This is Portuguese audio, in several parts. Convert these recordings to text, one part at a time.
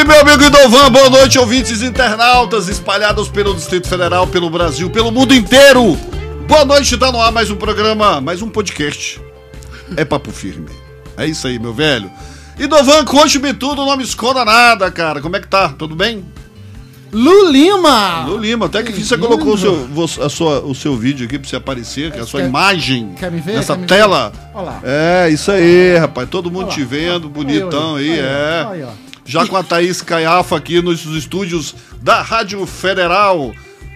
meu amigo Idovan, boa noite, ouvintes internautas espalhados pelo Distrito Federal, pelo Brasil, pelo mundo inteiro. Boa noite, tá no ar mais um programa, mais um podcast. É Papo Firme. É isso aí, meu velho. Idovan, conte-me tudo, não me esconda nada, cara. Como é que tá? Tudo bem? Lu Lima! Lu Lima, até que você colocou o seu vídeo aqui pra você aparecer, que é a sua imagem nessa tela. Olha lá. É, isso aí, rapaz. Todo mundo te vendo, bonitão aí, é. Já com a Thaís Caiafa aqui nos estúdios da Rádio Federal.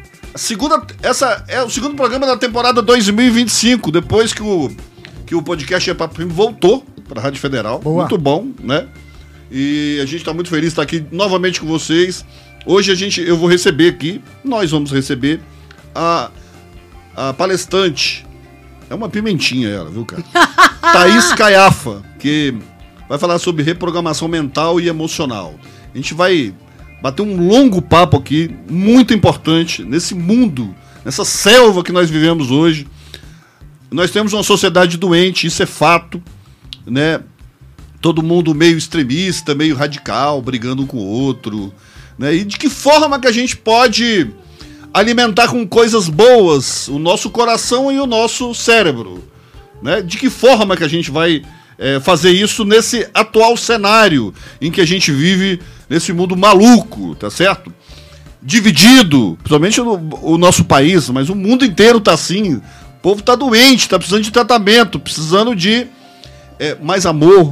Essa é o segundo programa da temporada 2025, depois que o podcast É Papo Firme voltou pra Rádio Federal. Boa. Muito bom, né? E a gente tá muito feliz de estar aqui novamente com vocês. Hoje eu vou receber aqui, nós vamos receber a palestrante. É uma pimentinha ela, viu, cara? Thaís Caiafa, que vai falar sobre reprogramação mental e emocional. A gente vai bater um longo papo aqui, muito importante, nesse mundo, nessa selva que nós vivemos hoje. Nós temos uma sociedade doente, isso é fato, né? Todo mundo meio extremista, meio radical, brigando um com o outro, né? E de que forma que a gente pode alimentar com coisas boas o nosso coração e o nosso cérebro, né? De que forma que a gente vai fazer isso nesse atual cenário em que a gente vive, nesse mundo maluco, tá certo? Dividido, principalmente o nosso país, mas o mundo inteiro tá assim. O povo tá doente, tá precisando de tratamento, precisando de mais amor,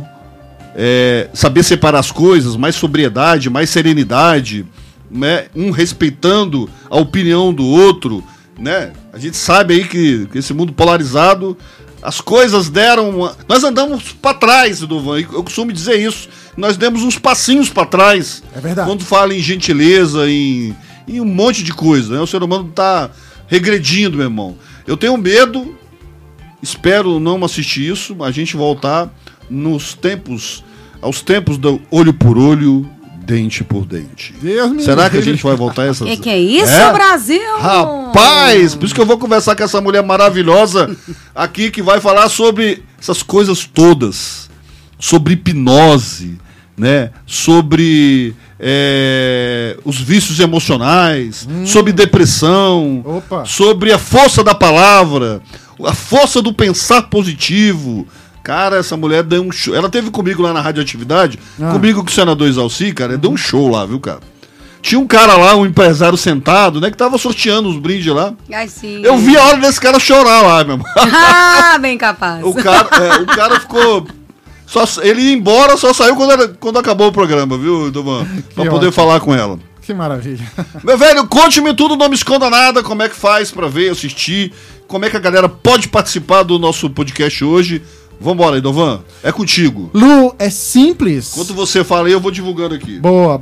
saber separar as coisas, mais sobriedade, mais serenidade, né? Um respeitando a opinião do outro, né? A gente sabe aí que esse mundo polarizado, as coisas deram nós andamos para trás, Duvan, eu costumo dizer isso, nós demos uns passinhos para trás. É verdade. Quando fala em gentileza, em um monte de coisa, né? O ser humano tá regredindo, meu irmão. Eu tenho medo, espero não assistir isso, a gente voltar aos tempos do olho por olho, dente por dente. Será que a gente vai voltar a essas... Que é isso, Brasil? Rapaz, por isso que eu vou conversar com essa mulher maravilhosa aqui, que vai falar sobre essas coisas todas, sobre hipnose, né? Sobre os vícios emocionais, sobre depressão, sobre a força da palavra, a força do pensar positivo. Cara, essa mulher deu um show. Ela teve comigo lá na Radioatividade, comigo com o senador Exalci, cara, deu um show lá, viu, cara? Tinha um cara lá, um empresário sentado, né, que tava sorteando os brindes lá. Ai, sim. Eu vi a hora desse cara chorar lá, meu irmão. Ah, bem capaz. O cara ficou... ele ia embora, só saiu quando acabou o programa, viu, Duvan? Pra poder falar com ela. Que maravilha. Meu velho, conte-me tudo, não me esconda nada, como é que faz pra ver, assistir, como é que a galera pode participar do nosso podcast hoje. Vambora, Idovan, é contigo. Lu, é simples. Enquanto você fala aí, eu vou divulgando aqui. Boa.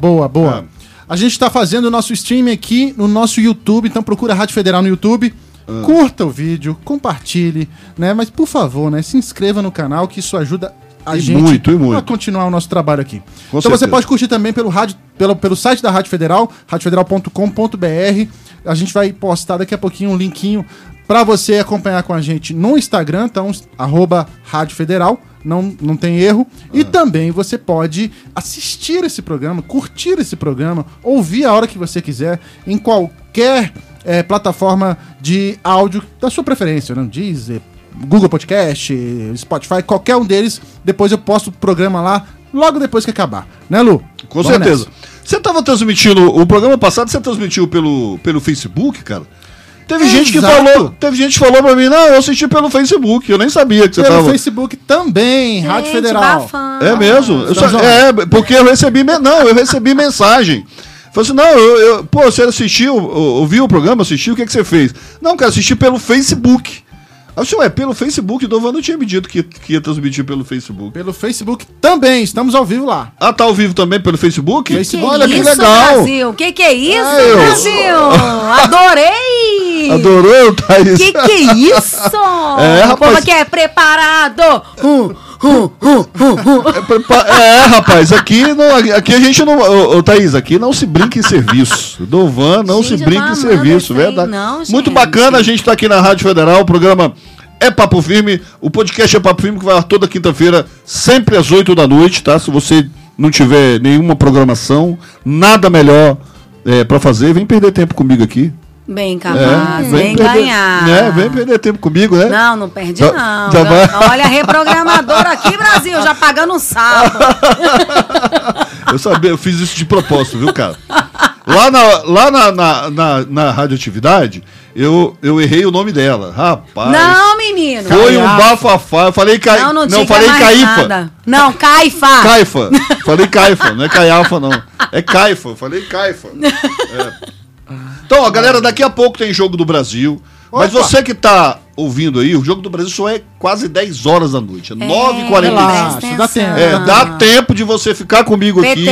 A gente tá fazendo o nosso stream aqui no nosso YouTube, então procura a Rádio Federal no YouTube. Curta o vídeo, compartilhe, né? Mas, por favor, né, se inscreva no canal, que isso ajuda a gente a continuar o nosso trabalho aqui. Então certeza. Você pode curtir também pelo site da Rádio Federal, radiofederal.com.br. A gente vai postar daqui a pouquinho um linkinho para você acompanhar com a gente no Instagram, então, @Rádio Federal, não tem erro. E também você pode assistir esse programa, curtir esse programa, ouvir a hora que você quiser, em qualquer plataforma de áudio da sua preferência, né? Deezer, Google Podcast, Spotify, qualquer um deles. Depois eu posto o programa lá, logo depois que acabar. Né, Lu? Com certeza. Você estava transmitindo, o programa passado você transmitiu pelo Facebook, cara? Teve gente que falou pra mim, não, eu assisti pelo Facebook, eu nem sabia que você tava... Pelo Facebook também, Rádio Federal. Bafana. É mesmo? Porque eu recebi mensagem. Falei assim, não, você assistiu, ouviu o programa, assistiu, o que você fez? Não, cara, assisti pelo Facebook. Eu disse, pelo Facebook, o Dovan não tinha me dito que ia transmitir pelo Facebook. Pelo Facebook também, estamos ao vivo lá. Ah, tá ao vivo também pelo Facebook? Olha que legal. Brasil, que é isso, Brasil? Adorei! Adorou, Thaís? Que é isso? Rapaz. O povo aqui é preparado. Rapaz, aqui a gente não... Thaís, aqui não se brinca em serviço. Dovan não se brinca em serviço, verdade? Não, muito bacana, a gente tá aqui na Rádio Federal, o programa É Papo Firme, o podcast É Papo Firme, que vai toda quinta-feira, sempre às 8 da noite, tá? Se você não tiver nenhuma programação, nada melhor pra fazer, vem perder tempo comigo aqui. Bem capaz, vem ganhar. Vem perder tempo comigo, né? Não perde não. Olha, reprogramador aqui, Brasil, já pagando um sapo. Eu fiz isso de propósito, viu, cara? Lá na radioatividade, eu errei o nome dela. Rapaz. Não, menino. Foi um bafafá. Eu falei falei Caifa. Nada. Não, Caifa. Caifa. Falei Caifa, não é Caiafa, não. É Caifa. Falei Caifa. Então, ó, galera, daqui a pouco tem Jogo do Brasil. Opa. Mas você que tá ouvindo aí, o Jogo do Brasil só é quase 10 horas da noite. É 9h45. Dá tempo. Dá tempo de você ficar comigo aqui.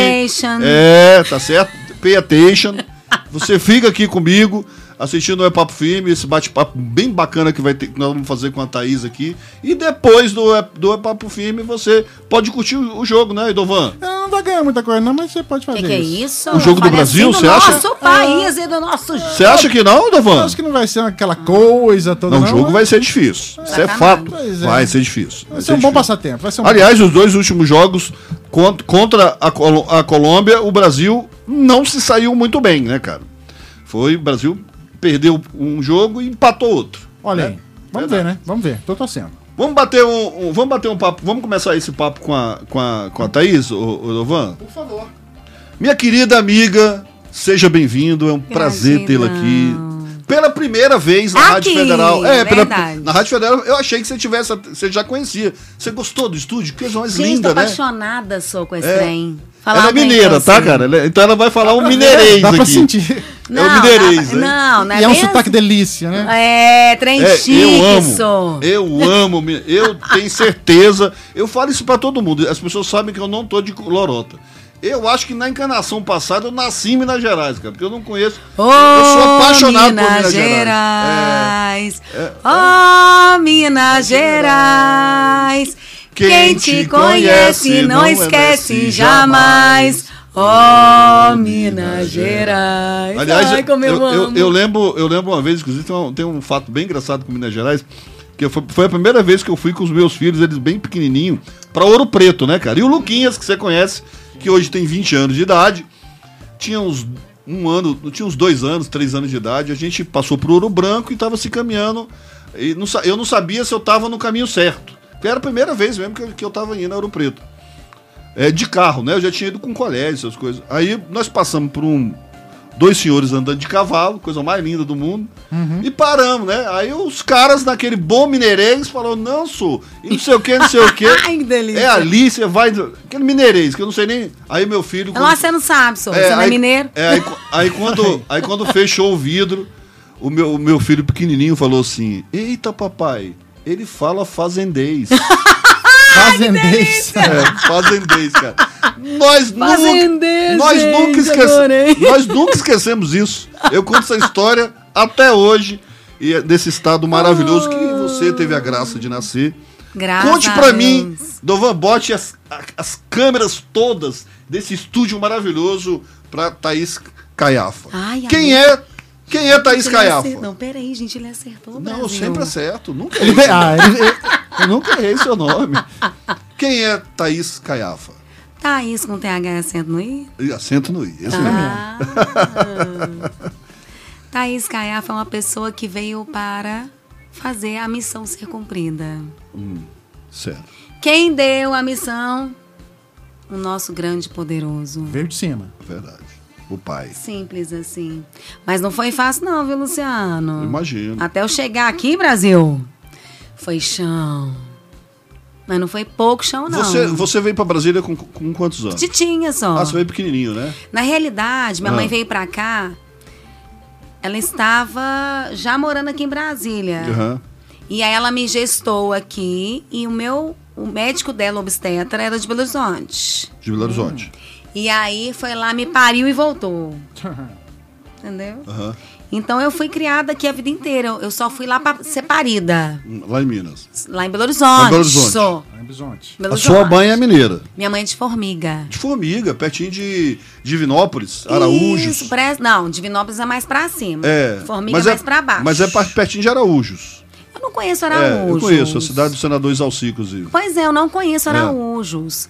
Tá certo? Pay attention. Você fica aqui comigo, assistindo o É Papo Firme, esse bate-papo bem bacana que nós vamos fazer com a Thaís aqui. E depois do É Papo Firme, você pode curtir o jogo, né, Edovan? Não vai ganhar muita coisa, não, mas você pode fazer que é isso? O Jogo do Brasil, você acha? Do nosso país e do nosso jogo. Você acha que não, Edovan? Eu acho que não vai ser aquela coisa toda. Não, o jogo vai ser difícil. Isso é fato. Vai ser difícil. Vai ser um bom passatempo. Aliás, os dois últimos jogos contra a Colômbia, o Brasil não se saiu muito bem, né, cara? O Brasil perdeu um jogo e empatou outro. Olha aí. Vamos ver, né? Vamos ver. Tô torcendo. Vamos bater um papo. Vamos começar esse papo com a Thaís, o Edovan? Por favor. Minha querida amiga, seja bem-vindo. É um prazer tê-la aqui. Pela primeira vez na Rádio Federal. Na Rádio Federal, eu achei que você já conhecia. Você gostou do estúdio? Que coisa mais linda, né? Apaixonada sou com esse trem. Ela é mineira, tá, cara? Então ela vai falar um mineirês dá aqui. Dá pra sentir. É o mineirês, né? Não é um sotaque delícia, né? Trem chique, eu amo, eu tenho certeza. Eu falo isso pra todo mundo. As pessoas sabem que eu não tô de lorota. Eu acho que na encarnação passada eu nasci em Minas Gerais, cara, porque eu não conheço. Eu sou apaixonado por Minas Gerais. Minas Gerais. Quem te conhece não esquece jamais. Minas Gerais. Aliás, eu lembro uma vez, inclusive, tem um fato bem engraçado com Minas Gerais, que foi a primeira vez que eu fui com os meus filhos, eles bem pequenininhos, pra Ouro Preto, né, cara? E o Luquinhas, que você conhece, que hoje tem 20 anos de idade, tinha uns 2 anos, 3 anos de idade, a gente passou pro Ouro Branco e tava se caminhando, e eu não sabia se eu tava no caminho certo. Porque era a primeira vez mesmo que eu tava indo a Ouro Preto. De carro, né? Eu já tinha ido com colégio, essas coisas. Aí nós passamos por 2 senhores andando de cavalo, coisa mais linda do mundo, e paramos, né? Aí os caras, naquele bom mineirês, falaram, não, sou, e não sei o que, não sei o que. Ai, que delícia. É ali, você vai... Aquele mineirês, que eu não sei nem... Aí meu filho... Você não sabe, sou. Você não é mineiro? Aí quando fechou o vidro, o meu filho pequenininho falou assim, eita, papai, ele fala fazendês. Fazendês. Fazendês, cara. Nós nunca esquecemos isso. Eu conto essa história até hoje, e desse estado maravilhoso que você teve a graça de nascer. Conte pra mim, Dovan, bote as câmeras todas desse estúdio maravilhoso pra Thaís Caiafa. Quem é Thaís Caiafa? Não, peraí, gente, ele acertou. Não, eu sempre acerto. Eu nunca errei seu nome. Quem é Thaís Caiafa? Thaís com TH e acento no I? Acento no I, esse mesmo. Thaís Caiafa é uma pessoa que veio para fazer a missão ser cumprida. Certo. Quem deu a missão? O nosso grande poderoso. Veio de cima. Verdade. O pai. Simples assim. Mas não foi fácil não, viu, Luciano? Imagino. Até eu chegar aqui, Brasil, foi chão. Mas não foi pouco chão, não. Você veio pra Brasília com quantos anos? Titinha só. Você veio pequenininho, né? Na realidade, minha mãe veio pra cá, ela estava já morando aqui em Brasília. E aí ela me gestou aqui e o médico dela, obstetra, era de Belo Horizonte. De Belo Horizonte. E aí foi lá, me pariu e voltou. Entendeu? Então eu fui criada aqui a vida inteira. Eu só fui lá pra ser parida. Lá em Minas. Lá em Belo Horizonte. Lá em Belo Horizonte. A sua mãe é mineira? Minha mãe é de Formiga. De Formiga, pertinho de Divinópolis, Araújos. Isso, não, Divinópolis é mais pra cima. Formiga é mais pra baixo. Mas é pertinho de Araújos. Eu não conheço Araújos. Eu conheço, a cidade do senador Exalci, inclusive. Pois é, eu não conheço Araújos.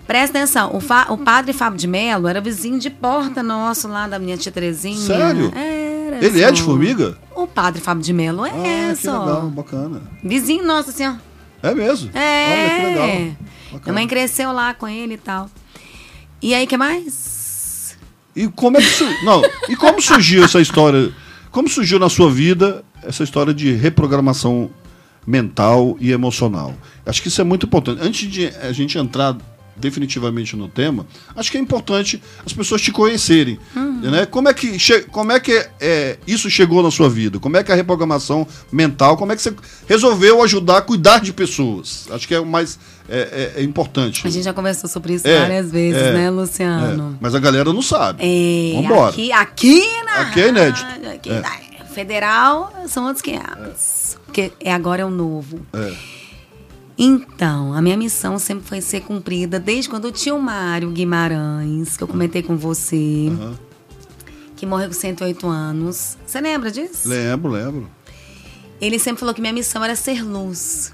Presta atenção, o padre Fábio de Mello era vizinho de porta nosso lá da minha tia Terezinha. Sério? Era. Ele é de Formiga? O padre Fábio de Mello é, que legal, bacana. Vizinho nosso, assim, ó. É mesmo? É. Olha, que legal. Bacana. Minha mãe cresceu lá com ele e tal. E aí, o que mais? E como é que e como surgiu essa história? Como surgiu na sua vida essa história de reprogramação mental e emocional? Acho que isso é muito importante. Antes de a gente entrar definitivamente no tema, acho que é importante as pessoas te conhecerem. Né? Como é que isso chegou na sua vida? Como é que a reprogramação mental, como é que você resolveu ajudar a cuidar de pessoas? Acho que é o mais importante. A gente já conversou sobre isso várias vezes, né, Luciano? Mas a galera não sabe. Vambora. Aqui é inédito. Aqui federal são outros 500. Porque agora é o novo. Então, a minha missão sempre foi ser cumprida desde quando o tio Mário Guimarães, que eu comentei com você, que morreu com 108 anos. Você lembra disso? Lembro. Ele sempre falou que minha missão era ser luz.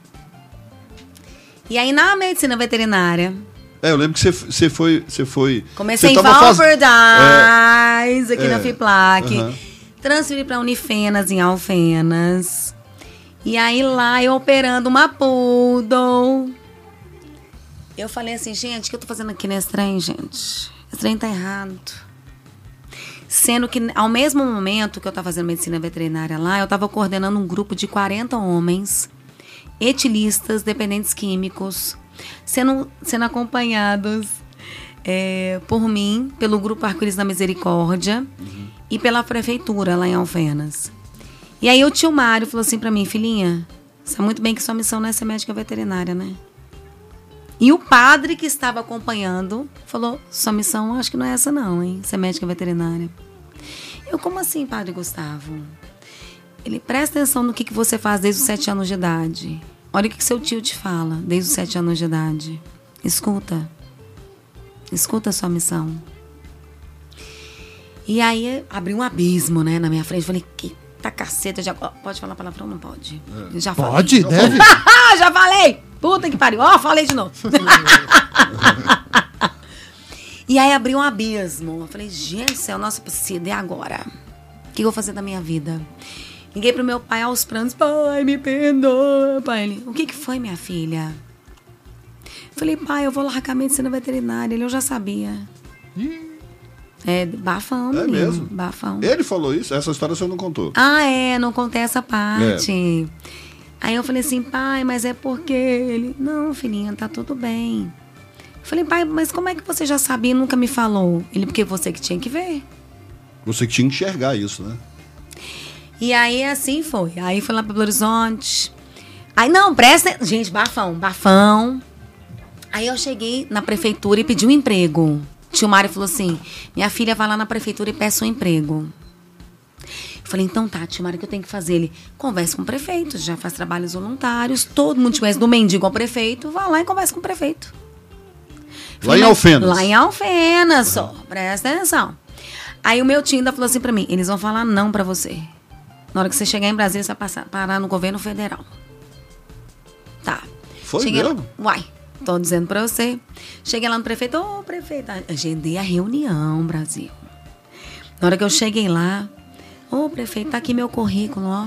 E aí, na medicina veterinária... eu lembro que você foi... Comecei em Valverdaz, aqui na FIPLAC. Transferi para Unifenas, em Alfenas. E aí lá eu operando uma poodle. Eu falei assim, gente, o que eu tô fazendo aqui nesse trem, gente? Esse trem tá errado. Sendo que ao mesmo momento que eu tava fazendo medicina veterinária lá, eu tava coordenando um grupo de 40 homens, etilistas, dependentes químicos, sendo acompanhados por mim, pelo grupo Arco-Íris da Misericórdia e pela prefeitura lá em Alfenas. E aí o tio Mário falou assim pra mim, filhinha, sabe muito bem que sua missão não é ser médica veterinária, né? E o padre que estava acompanhando falou, sua missão acho que não é essa não, hein? Ser médica veterinária. Eu, como assim, padre Gustavo? Ele, presta atenção no que você faz desde os 7 anos de idade. Olha o que seu tio te fala desde os 7 anos de idade. Escuta a sua missão. E aí abriu um abismo, né, na minha frente. Falei, que caceta, já pode falar palavrão? Não pode. Já falei. Pode, deve. Já falei. Puta que pariu. Falei de novo. E aí abriu um abismo. Eu falei, gente, céu, nossa, Priscila, e agora? O que eu vou fazer da minha vida? Liguei pro meu pai aos prantos. Pai, me perdoa. Pai, ele, o que foi, minha filha? Eu falei, pai, eu vou largar a medicina veterinária. Ele, eu já sabia. Bafão, menino. Mesmo? Bafão. Ele falou isso? Essa história você não contou. Não contei essa parte. Aí eu falei assim, pai, mas é porque ele... Não, filhinha, tá tudo bem. Eu falei, pai, mas como é que você já sabia e nunca me falou? Ele, porque você que tinha que ver. Você que tinha que enxergar isso, né? E aí, assim foi. Aí foi lá pro Belo Horizonte. Aí, não, presta... Gente, bafão. Aí eu cheguei na prefeitura e pedi um emprego. O tio Mário falou assim, minha filha vai lá na prefeitura e peça um emprego. Eu falei, então tá, tio Mário, o que eu tenho que fazer? Ele, converse com o prefeito, já faz trabalhos voluntários, todo mundo te conhece do mendigo ao prefeito, vai lá e conversa com o prefeito. Falei, lá em Alfenas? Lá em Alfenas, só, presta atenção. Aí o meu tio ainda falou assim pra mim, eles vão falar não pra você. Na hora que você chegar em Brasília, você vai parar no governo federal. Tá. Foi mesmo? Uai. Tô dizendo pra você. Cheguei lá no prefeito. Prefeito, agendei a reunião, Brasil. Na hora que eu cheguei lá, prefeito, tá aqui meu currículo, ó.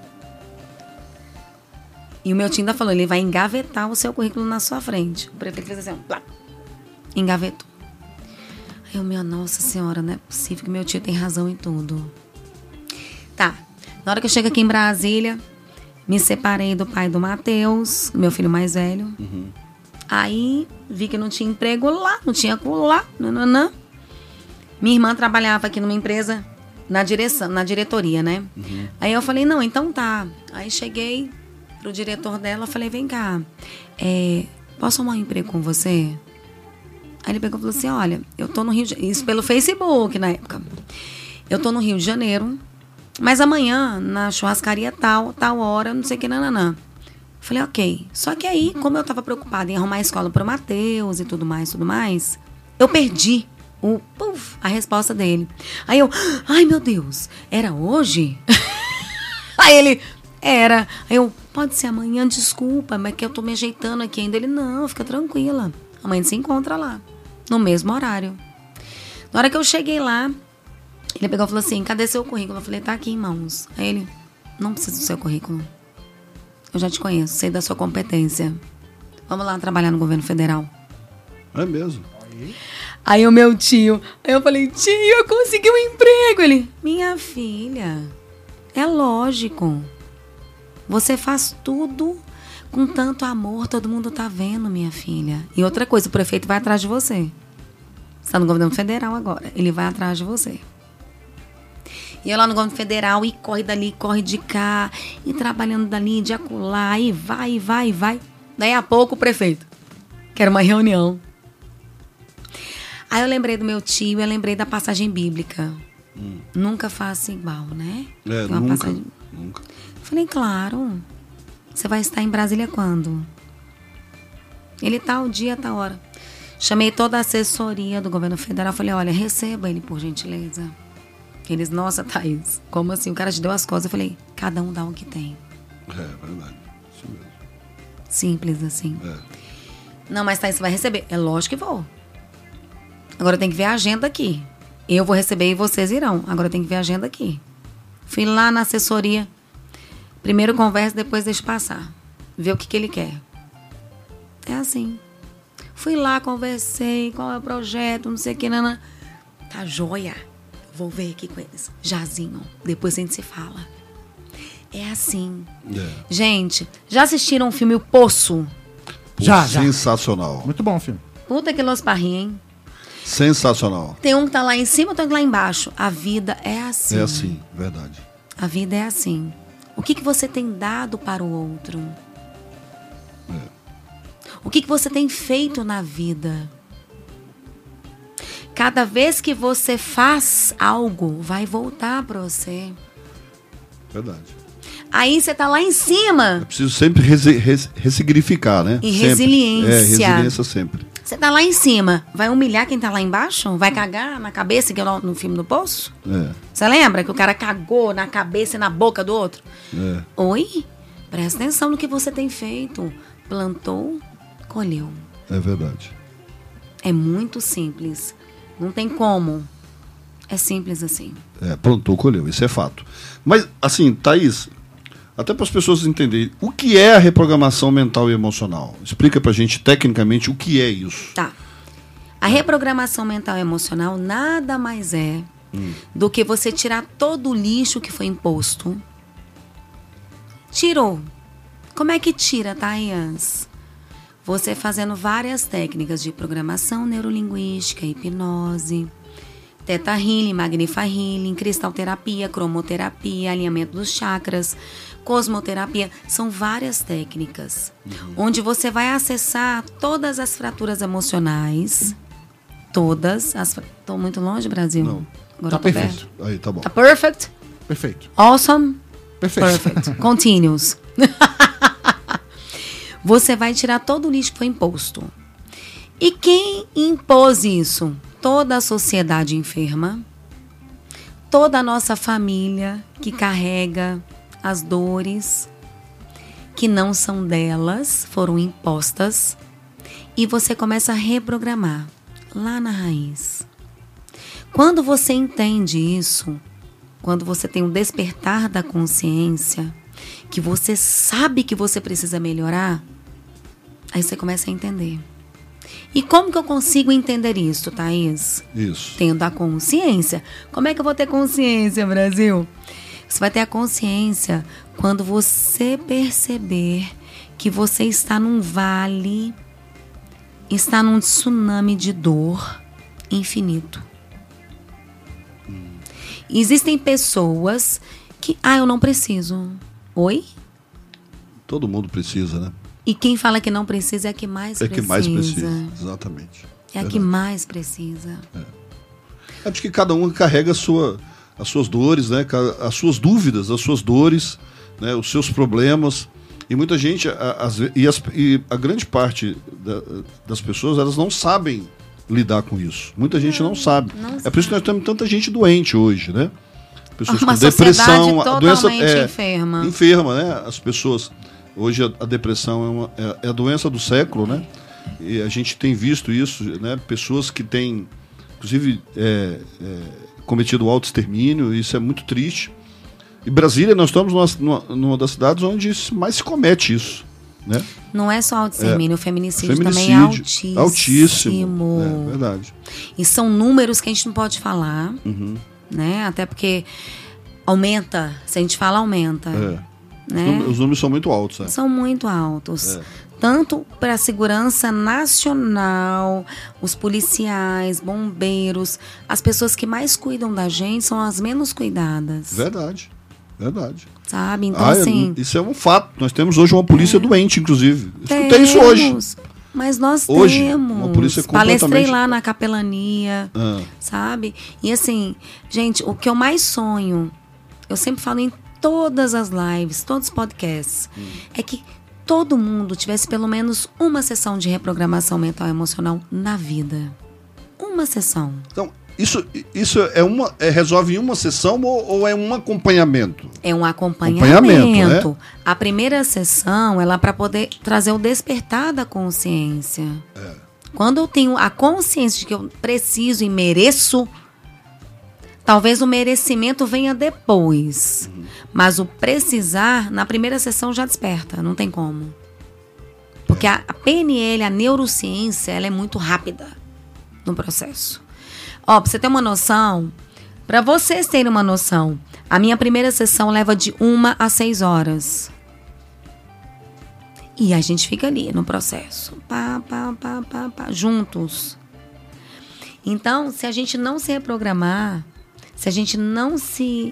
E o meu tio ainda falou, ele vai engavetar o seu currículo na sua frente. O prefeito fez assim, plá, engavetou. Aí eu, minha nossa senhora, não é possível que meu tio tem razão em tudo. Tá. Na hora que eu chego aqui em Brasília, me separei do pai do Matheus, meu filho mais velho. Aí, vi que não tinha emprego lá, não tinha lá, nananã. Minha irmã trabalhava aqui numa empresa, na diretoria, né? Aí eu falei, não, então tá. Aí cheguei pro diretor dela, falei, vem cá, posso arrumar um emprego com você? Aí ele pegou e falou assim, olha, eu tô no Rio de Janeiro, isso pelo Facebook na época. Eu tô no Rio de Janeiro, mas amanhã, na churrascaria tal hora, não sei o que, nananã. Falei, ok. Só que aí, como eu tava preocupada em arrumar a escola pro Matheus e tudo mais, eu perdi a resposta dele. Aí eu, ai meu Deus, era hoje? Aí ele, era. Aí eu, pode ser amanhã, desculpa, mas que eu tô me ajeitando aqui ainda. Ele, não, fica tranquila. Amanhã a gente se encontra lá, no mesmo horário. Na hora que eu cheguei lá, ele pegou e falou assim, cadê seu currículo? Eu falei, tá aqui em mãos. Aí ele, não precisa do seu currículo. Eu já te conheço, sei da sua competência. Vamos lá trabalhar no governo federal. É mesmo? Aí o meu tio, aí eu falei, tio, eu consegui um emprego. Ele, minha filha, é lógico. Você faz tudo com tanto amor, todo mundo tá vendo, minha filha. E outra coisa, o prefeito vai atrás de você. Você tá no governo federal agora, ele vai atrás de você. E eu lá no governo federal, e corre dali, corre de cá, e trabalhando dali, de acolá, e vai. Daí a pouco o prefeito, quer uma reunião. Aí eu lembrei do meu tio, eu lembrei da passagem bíblica. Nunca faça igual, né? Nunca. Falei, claro. Você vai estar em Brasília quando? Ele tal dia, tal hora. Chamei toda a assessoria do governo federal. Falei, olha, receba ele, por gentileza. Eles, nossa, Thaís, como assim? O cara te deu as coisas. Eu falei, cada um dá o que tem. É verdade. Isso mesmo. Simples assim. Não, mas Thaís, você vai receber. É lógico que vou. Agora tem que ver a agenda aqui. Eu vou receber e vocês irão. Agora tem que ver a agenda aqui. Fui lá na assessoria. Primeiro conversa, depois deixa passar. Ver o que ele quer. É assim. Fui lá, conversei, qual é o projeto, não sei o que, nana. Tá joia. Vou ver aqui com eles. Jazinho. Depois a gente se fala. É assim. Gente, já assistiram o filme O Poço? Já. Sensacional. Muito bom o filme. Puta que los parri, hein? Sensacional. Tem um que tá lá em cima, tem um que lá embaixo. A vida é assim. É assim, verdade. A vida é assim. O que você tem dado para o outro? O que você tem feito na vida? Cada vez que você faz algo, vai voltar para você. Verdade. Aí você tá lá em cima. É preciso sempre ressignificar, né? E sempre. Resiliência. Resiliência sempre. Você tá lá em cima, vai humilhar quem tá lá embaixo? Vai cagar na cabeça, que é no filme do Poço? Você lembra que o cara cagou na cabeça e na boca do outro? Oi? Presta atenção no que você tem feito. Plantou, colheu. É verdade. É muito simples. Não tem como. É simples assim. Plantou, colheu. Isso é fato. Mas, assim, Thaís, até para as pessoas entenderem, o que é a reprogramação mental e emocional? Explica pra gente tecnicamente o que é isso. Tá. A reprogramação mental e emocional nada mais é do que você tirar todo o lixo que foi imposto. Tirou. Como é que tira, Thaís? Você fazendo várias técnicas de programação neurolinguística, hipnose, Theta Healing, Magnifa Healing, cristalterapia, cromoterapia, alinhamento dos chakras, cosmoterapia. São várias técnicas onde você vai acessar todas as fraturas emocionais. Todas. Estou muito longe, Brasil? Não. Agora tá perfeito. Aí, tá bom. Tá perfect? Perfeito. Awesome? Perfect. Continuous. Você vai tirar todo o lixo que foi imposto. E quem impôs isso? Toda a sociedade enferma, toda a nossa família que carrega as dores que não são delas, foram impostas, e você começa a reprogramar lá na raiz. Quando você entende isso, quando você tem um despertar da consciência, que você sabe que você precisa melhorar, aí você começa a entender. E como que eu consigo entender isso, Thaís? Isso. Tendo a consciência. Como é que eu vou ter consciência, Brasil? Você vai ter a consciência quando você perceber que você está num vale, está num tsunami de dor infinito. Existem pessoas que, eu não preciso. Oi? Todo mundo precisa, né? E quem fala que não precisa é a que mais precisa. É que mais precisa, exatamente. É a que mais precisa. Acho que cada um carrega as suas dores, né? As suas dúvidas, as suas dores, né? Os seus problemas. E muita gente, a grande parte das pessoas, elas não sabem lidar com isso. Muita gente não sabe. É por isso que nós temos tanta gente doente hoje, né? Pessoas com depressão, a doença enferma, né? As pessoas... Hoje a depressão é a doença do século, né? E a gente tem visto isso, né? Pessoas que têm, inclusive, cometido autoextermínio, isso é muito triste. E Brasília, nós estamos numa das cidades onde mais se comete isso. Né? Não é só autoextermínio, o feminicídio também é altíssimo. Altíssimo, verdade. E são números que a gente não pode falar, né? Até porque aumenta, se a gente fala, aumenta. Né? Os números são muito altos. São muito altos. Tanto para a segurança nacional, os policiais, bombeiros, as pessoas que mais cuidam da gente são as menos cuidadas. Verdade. Sabe? Então, assim... Isso é um fato. Nós temos hoje uma polícia doente, inclusive. Escutei isso hoje. Mas nós hoje, temos. Uma polícia completamente... Palestrei lá na capelania, sabe? E assim, gente, o que eu mais sonho, eu sempre falo em todas as lives, todos os podcasts, é que todo mundo tivesse pelo menos uma sessão de reprogramação mental e emocional na vida. Uma sessão. Então, isso resolve em uma sessão ou é um acompanhamento? É um acompanhamento. Né? A primeira sessão ela é para poder trazer o despertar da consciência. Quando eu tenho a consciência de que eu preciso e mereço, talvez o merecimento venha depois. Mas o precisar, na primeira sessão já desperta, não tem como. Porque a PNL, a neurociência, ela é muito rápida no processo. Ó, pra você ter uma noção, pra vocês terem uma noção, a minha primeira sessão leva de 1 a 6 horas. E a gente fica ali no processo, juntos. Então, se a gente não se reprogramar, se a gente não se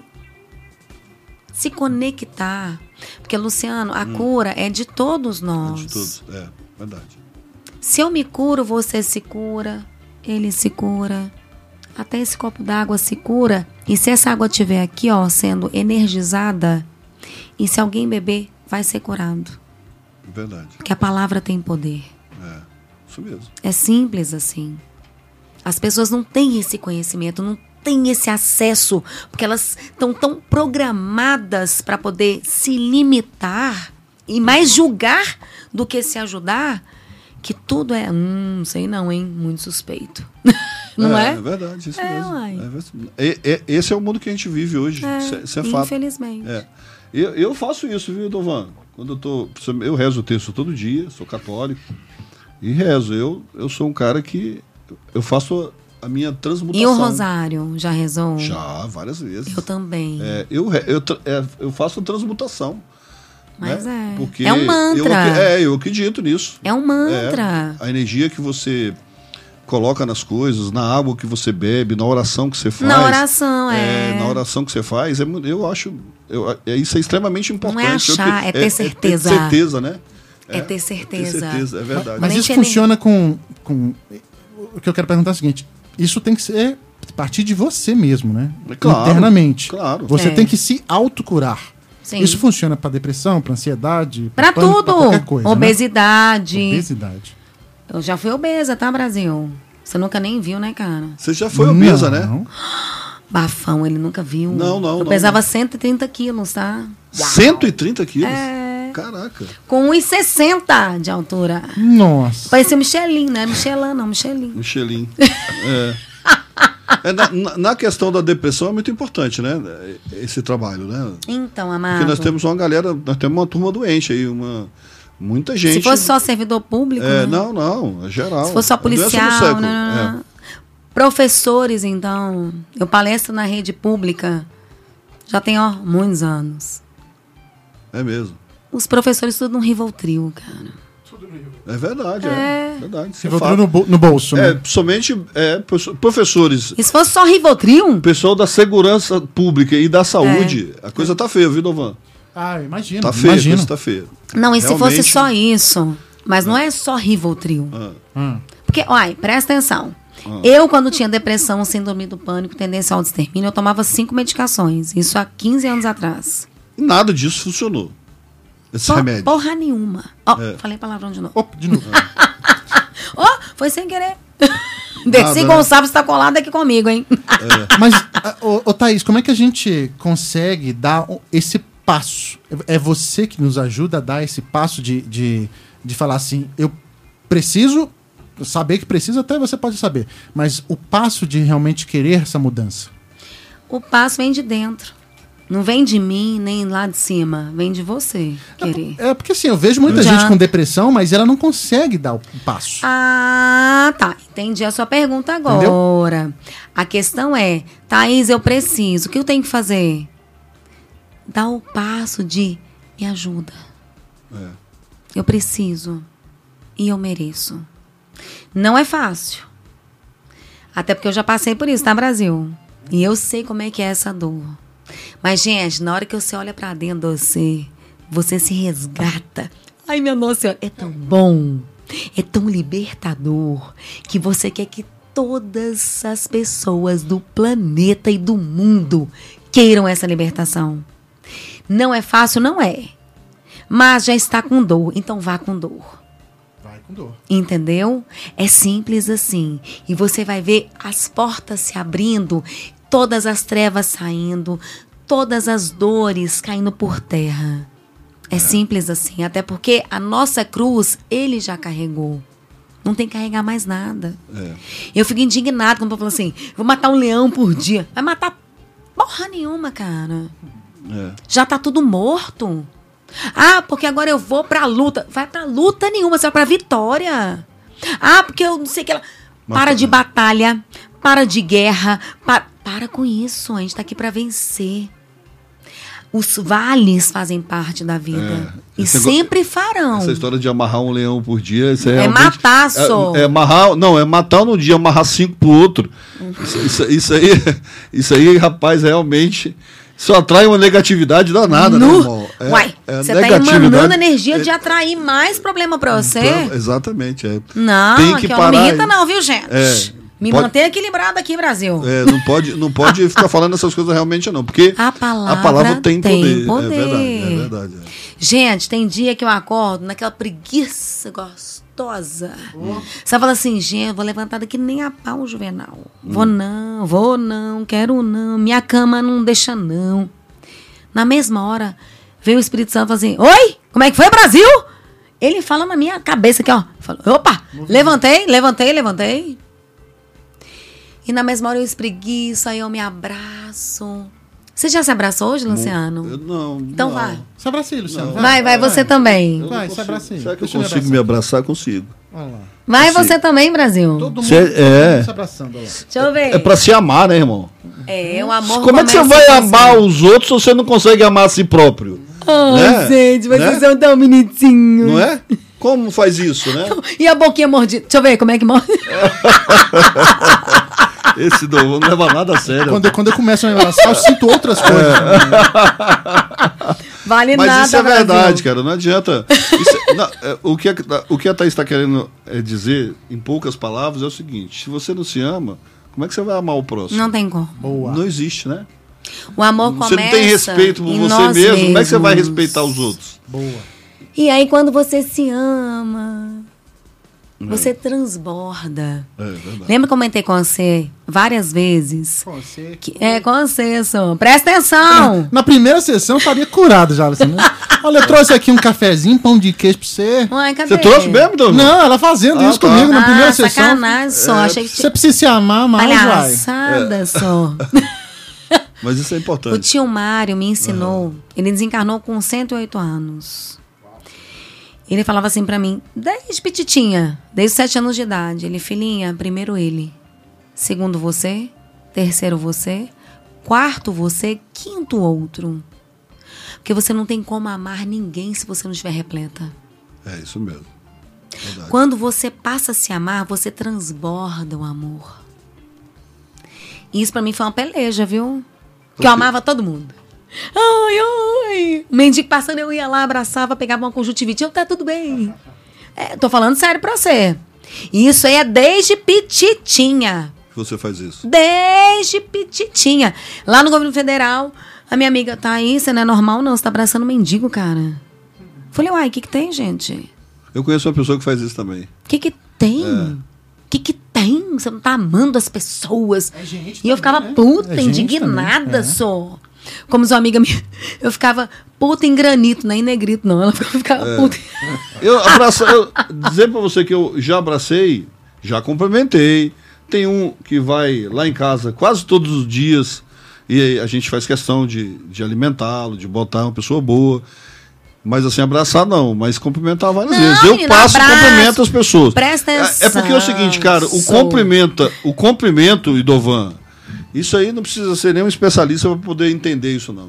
conectar, porque, Luciano, a cura é de todos nós. É de todos, verdade. Se eu me curo, você se cura, ele se cura. Até esse copo d'água se cura. E se essa água estiver aqui, ó, sendo energizada, e se alguém beber, vai ser curado. Verdade. Porque a palavra tem poder. Isso mesmo. É simples assim. As pessoas não têm esse conhecimento, não têm esse acesso, porque elas estão tão programadas para poder se limitar e mais julgar do que se ajudar, que tudo é, sei não, hein, muito suspeito. Não é? É verdade, isso mesmo. Esse é o mundo que a gente vive hoje. Isso é fato. Infelizmente. Eu faço isso, viu, Dovan? Quando eu rezo o texto todo dia, sou católico e rezo. Eu sou um cara que eu faço a minha transmutação. E o rosário, já rezou? Já, várias vezes. Eu também. Eu faço transmutação. Mas né? Porque é um mantra. Eu acredito nisso. É um mantra. A energia que você coloca nas coisas, na água que você bebe, na oração que você faz. Na oração, Na oração que você faz, eu acho... isso é extremamente importante. Não é achar, é ter certeza. É ter certeza, né? É ter certeza. Ter certeza, é verdade. Mas isso funciona com... O que eu quero perguntar é o seguinte, isso tem que ser a partir de você mesmo, né? Claro, internamente. Claro. Você tem que se autocurar. Sim. Isso funciona para depressão, para ansiedade, para tudo. Pra qualquer coisa, obesidade. Né? Obesidade. Eu já fui obesa, tá, Brasil? Você nunca nem viu, né, cara? Você já foi obesa, né? Bafão, ele nunca viu. Não. Eu pesava 130 quilos, tá? 130 quilos? Caraca. Com 1,60 de altura. Nossa. Parecia Michelin, né? Michelin. Na questão da depressão é muito importante, né? Esse trabalho, né? Então, amado. Porque nós temos uma turma doente aí, muita gente. Se fosse só servidor público, né? Não, é geral. Se fosse só policial, não. Professores, então, eu palestro na rede pública já tem, muitos anos. É mesmo. Os professores tudo no Rivotril, cara. É verdade, é verdade. Rivotril no bolso, né? Somente professores. E se fosse só Rivotril? Pessoal da segurança pública e da saúde, a coisa tá feia, viu, Dovan? Imagina. Tá feia, a coisa tá feia. Não, e se fosse só isso? Mas não é só Rivotril. Porque, presta atenção. Eu, quando tinha depressão, síndrome do pânico, tendência ao extermínio, eu tomava 5 medicações. Isso há 15 anos atrás. E nada disso funcionou. Esse remédio. Porra nenhuma. Falei palavrão de novo. De novo. Foi sem querer. Dercy Gonçalves está colado aqui comigo, hein? Mas, Thaís, como é que a gente consegue dar esse passo? É você que nos ajuda a dar esse passo de falar assim, eu preciso saber que precisa, até você pode saber. Mas o passo de realmente querer essa mudança? O passo vem de dentro. Não vem de mim, nem lá de cima. Vem de você querer. Porque assim, eu vejo muita gente com depressão, mas ela não consegue dar o passo. Ah, tá. Entendi a sua pergunta agora. Entendeu? A questão é, Thaís, eu preciso. O que eu tenho que fazer? Dar o passo de me ajuda. Eu preciso. E eu mereço. Não é fácil. Até porque eu já passei por isso, tá, Brasil? E eu sei como é que é essa dor. Mas, gente, na hora que você olha pra dentro de você, você se resgata. Ai, minha Nossa Senhora, é tão bom, é tão libertador, que você quer que todas as pessoas do planeta e do mundo queiram essa libertação. Não é fácil, não é. Mas já está com dor, então vá com dor. Vai com dor. Entendeu? É simples assim. E você vai ver as portas se abrindo, todas as trevas saindo, todas as dores caindo por terra. É simples assim. Até porque a nossa cruz, ele já carregou. Não tem que carregar mais nada. Eu fico indignado quando eu falo assim, vou matar um leão por dia. Vai matar porra nenhuma, cara. Já tá tudo morto. Ah, porque agora eu vou pra luta. Vai pra luta nenhuma, você vai pra vitória. Ah, porque eu não sei o que ela... Para de batalha, para de guerra, para com isso. A gente tá aqui pra vencer. Os vales fazem parte da vida. E sempre farão. Essa história de amarrar um leão por dia... Isso é matar só. É matar num dia, amarrar 5 pro outro. Isso aí, rapaz, realmente... Só atrai uma negatividade danada, né, irmão? Uai, você tá emanando energia de atrair mais problema pra você? Então, exatamente. Não, tem que parar, não me irrita não, viu, gente? Manter equilibrado aqui, Brasil. Não pode ficar falando essas coisas realmente, não. Porque a palavra tem poder. É verdade. Gente, tem dia que eu acordo naquela preguiça gostosa. Você fala assim, gente, vou levantar daqui nem a pau, Juvenal. Vou não, quero não. Minha cama não deixa não. Na mesma hora, veio o Espírito Santo e fala assim, oi, como é que foi, Brasil? Ele fala na minha cabeça aqui, ó. Fala, opa, levantei. E na mesma hora eu espreguiço, aí eu me abraço. Você já se abraçou hoje, Luciano? Não. Então vai. Se abraça aí, Luciano. Vai você também. Vai, se abraça aí. Será que eu consigo me abraçar? Consigo. Vai você também, Brasil. Todo mundo se abraçando. Deixa eu ver. É pra se amar, né, irmão? O amor. Como é que você vai amar os outros se você não consegue amar a si próprio? Gente, vocês são tão bonitinhos. Não é? Como faz isso, né? E a boquinha mordida? Deixa eu ver como é que morde. Esse não leva nada a sério. Quando eu começo a me abraçar, eu sinto outras coisas. Vale mas nada. Mas isso é verdade, cara. Não adianta. O que a Thaís está querendo dizer, em poucas palavras, é o seguinte. Se você não se ama, como é que você vai amar o próximo? Não tem como. Não existe, né? O amor começa. Você não tem respeito por você mesmo, como é que você vai respeitar os outros? E aí, quando você se ama... Você transborda. Lembra que eu comentei com você várias vezes? Com você. Com você, só. Presta atenção. Na primeira sessão eu estaria curado já, assim, né? Olha, eu trouxe aqui um cafezinho, pão de queijo pra você. Ué, cadê? Você trouxe mesmo, Douglas? Não, ela fazendo isso comigo na primeira sessão. Sacanagem só. Achei que você precisa se amar mais, palhaçada só. Mas isso é importante. O tio Mário me ensinou. Ele desencarnou com 108 anos. Ele falava assim pra mim, desde petitinha, desde os 7 anos de idade. Ele, filhinha, primeiro ele, segundo você, terceiro você, quarto você, quinto outro. Porque você não tem como amar ninguém se você não estiver repleta. É isso mesmo. Verdade. Quando você passa a se amar, você transborda o amor. E isso pra mim foi uma peleja, viu? Porque eu amava todo mundo. Ai. O mendigo passando, eu ia lá, abraçava, pegava uma conjuntivite. Tá tudo bem. Tô falando sério pra você. Isso aí é desde petitinha. Você faz isso? Desde petitinha. Lá no governo federal, a minha amiga, tá aí, você não é normal não, você tá abraçando um mendigo, cara. Falei, uai, o que tem, gente? Eu conheço uma pessoa que faz isso também. O que tem? O que tem? Você não tá amando as pessoas. E eu ficava puta, indignada, só. Como sua amiga minha, eu ficava puta em granito, não é em negrito, não. Ela ficava puta. Dizer pra você que eu já abracei, já cumprimentei. Tem um que vai lá em casa quase todos os dias e a gente faz questão de alimentá-lo, de botar uma pessoa boa. Mas assim, abraçar não, mas cumprimentar várias vezes. Eu passo e cumprimento as pessoas. Presta atenção. É porque é o seguinte, cara, o cumprimento, Idovan, isso aí não precisa ser nenhum especialista para poder entender isso, não.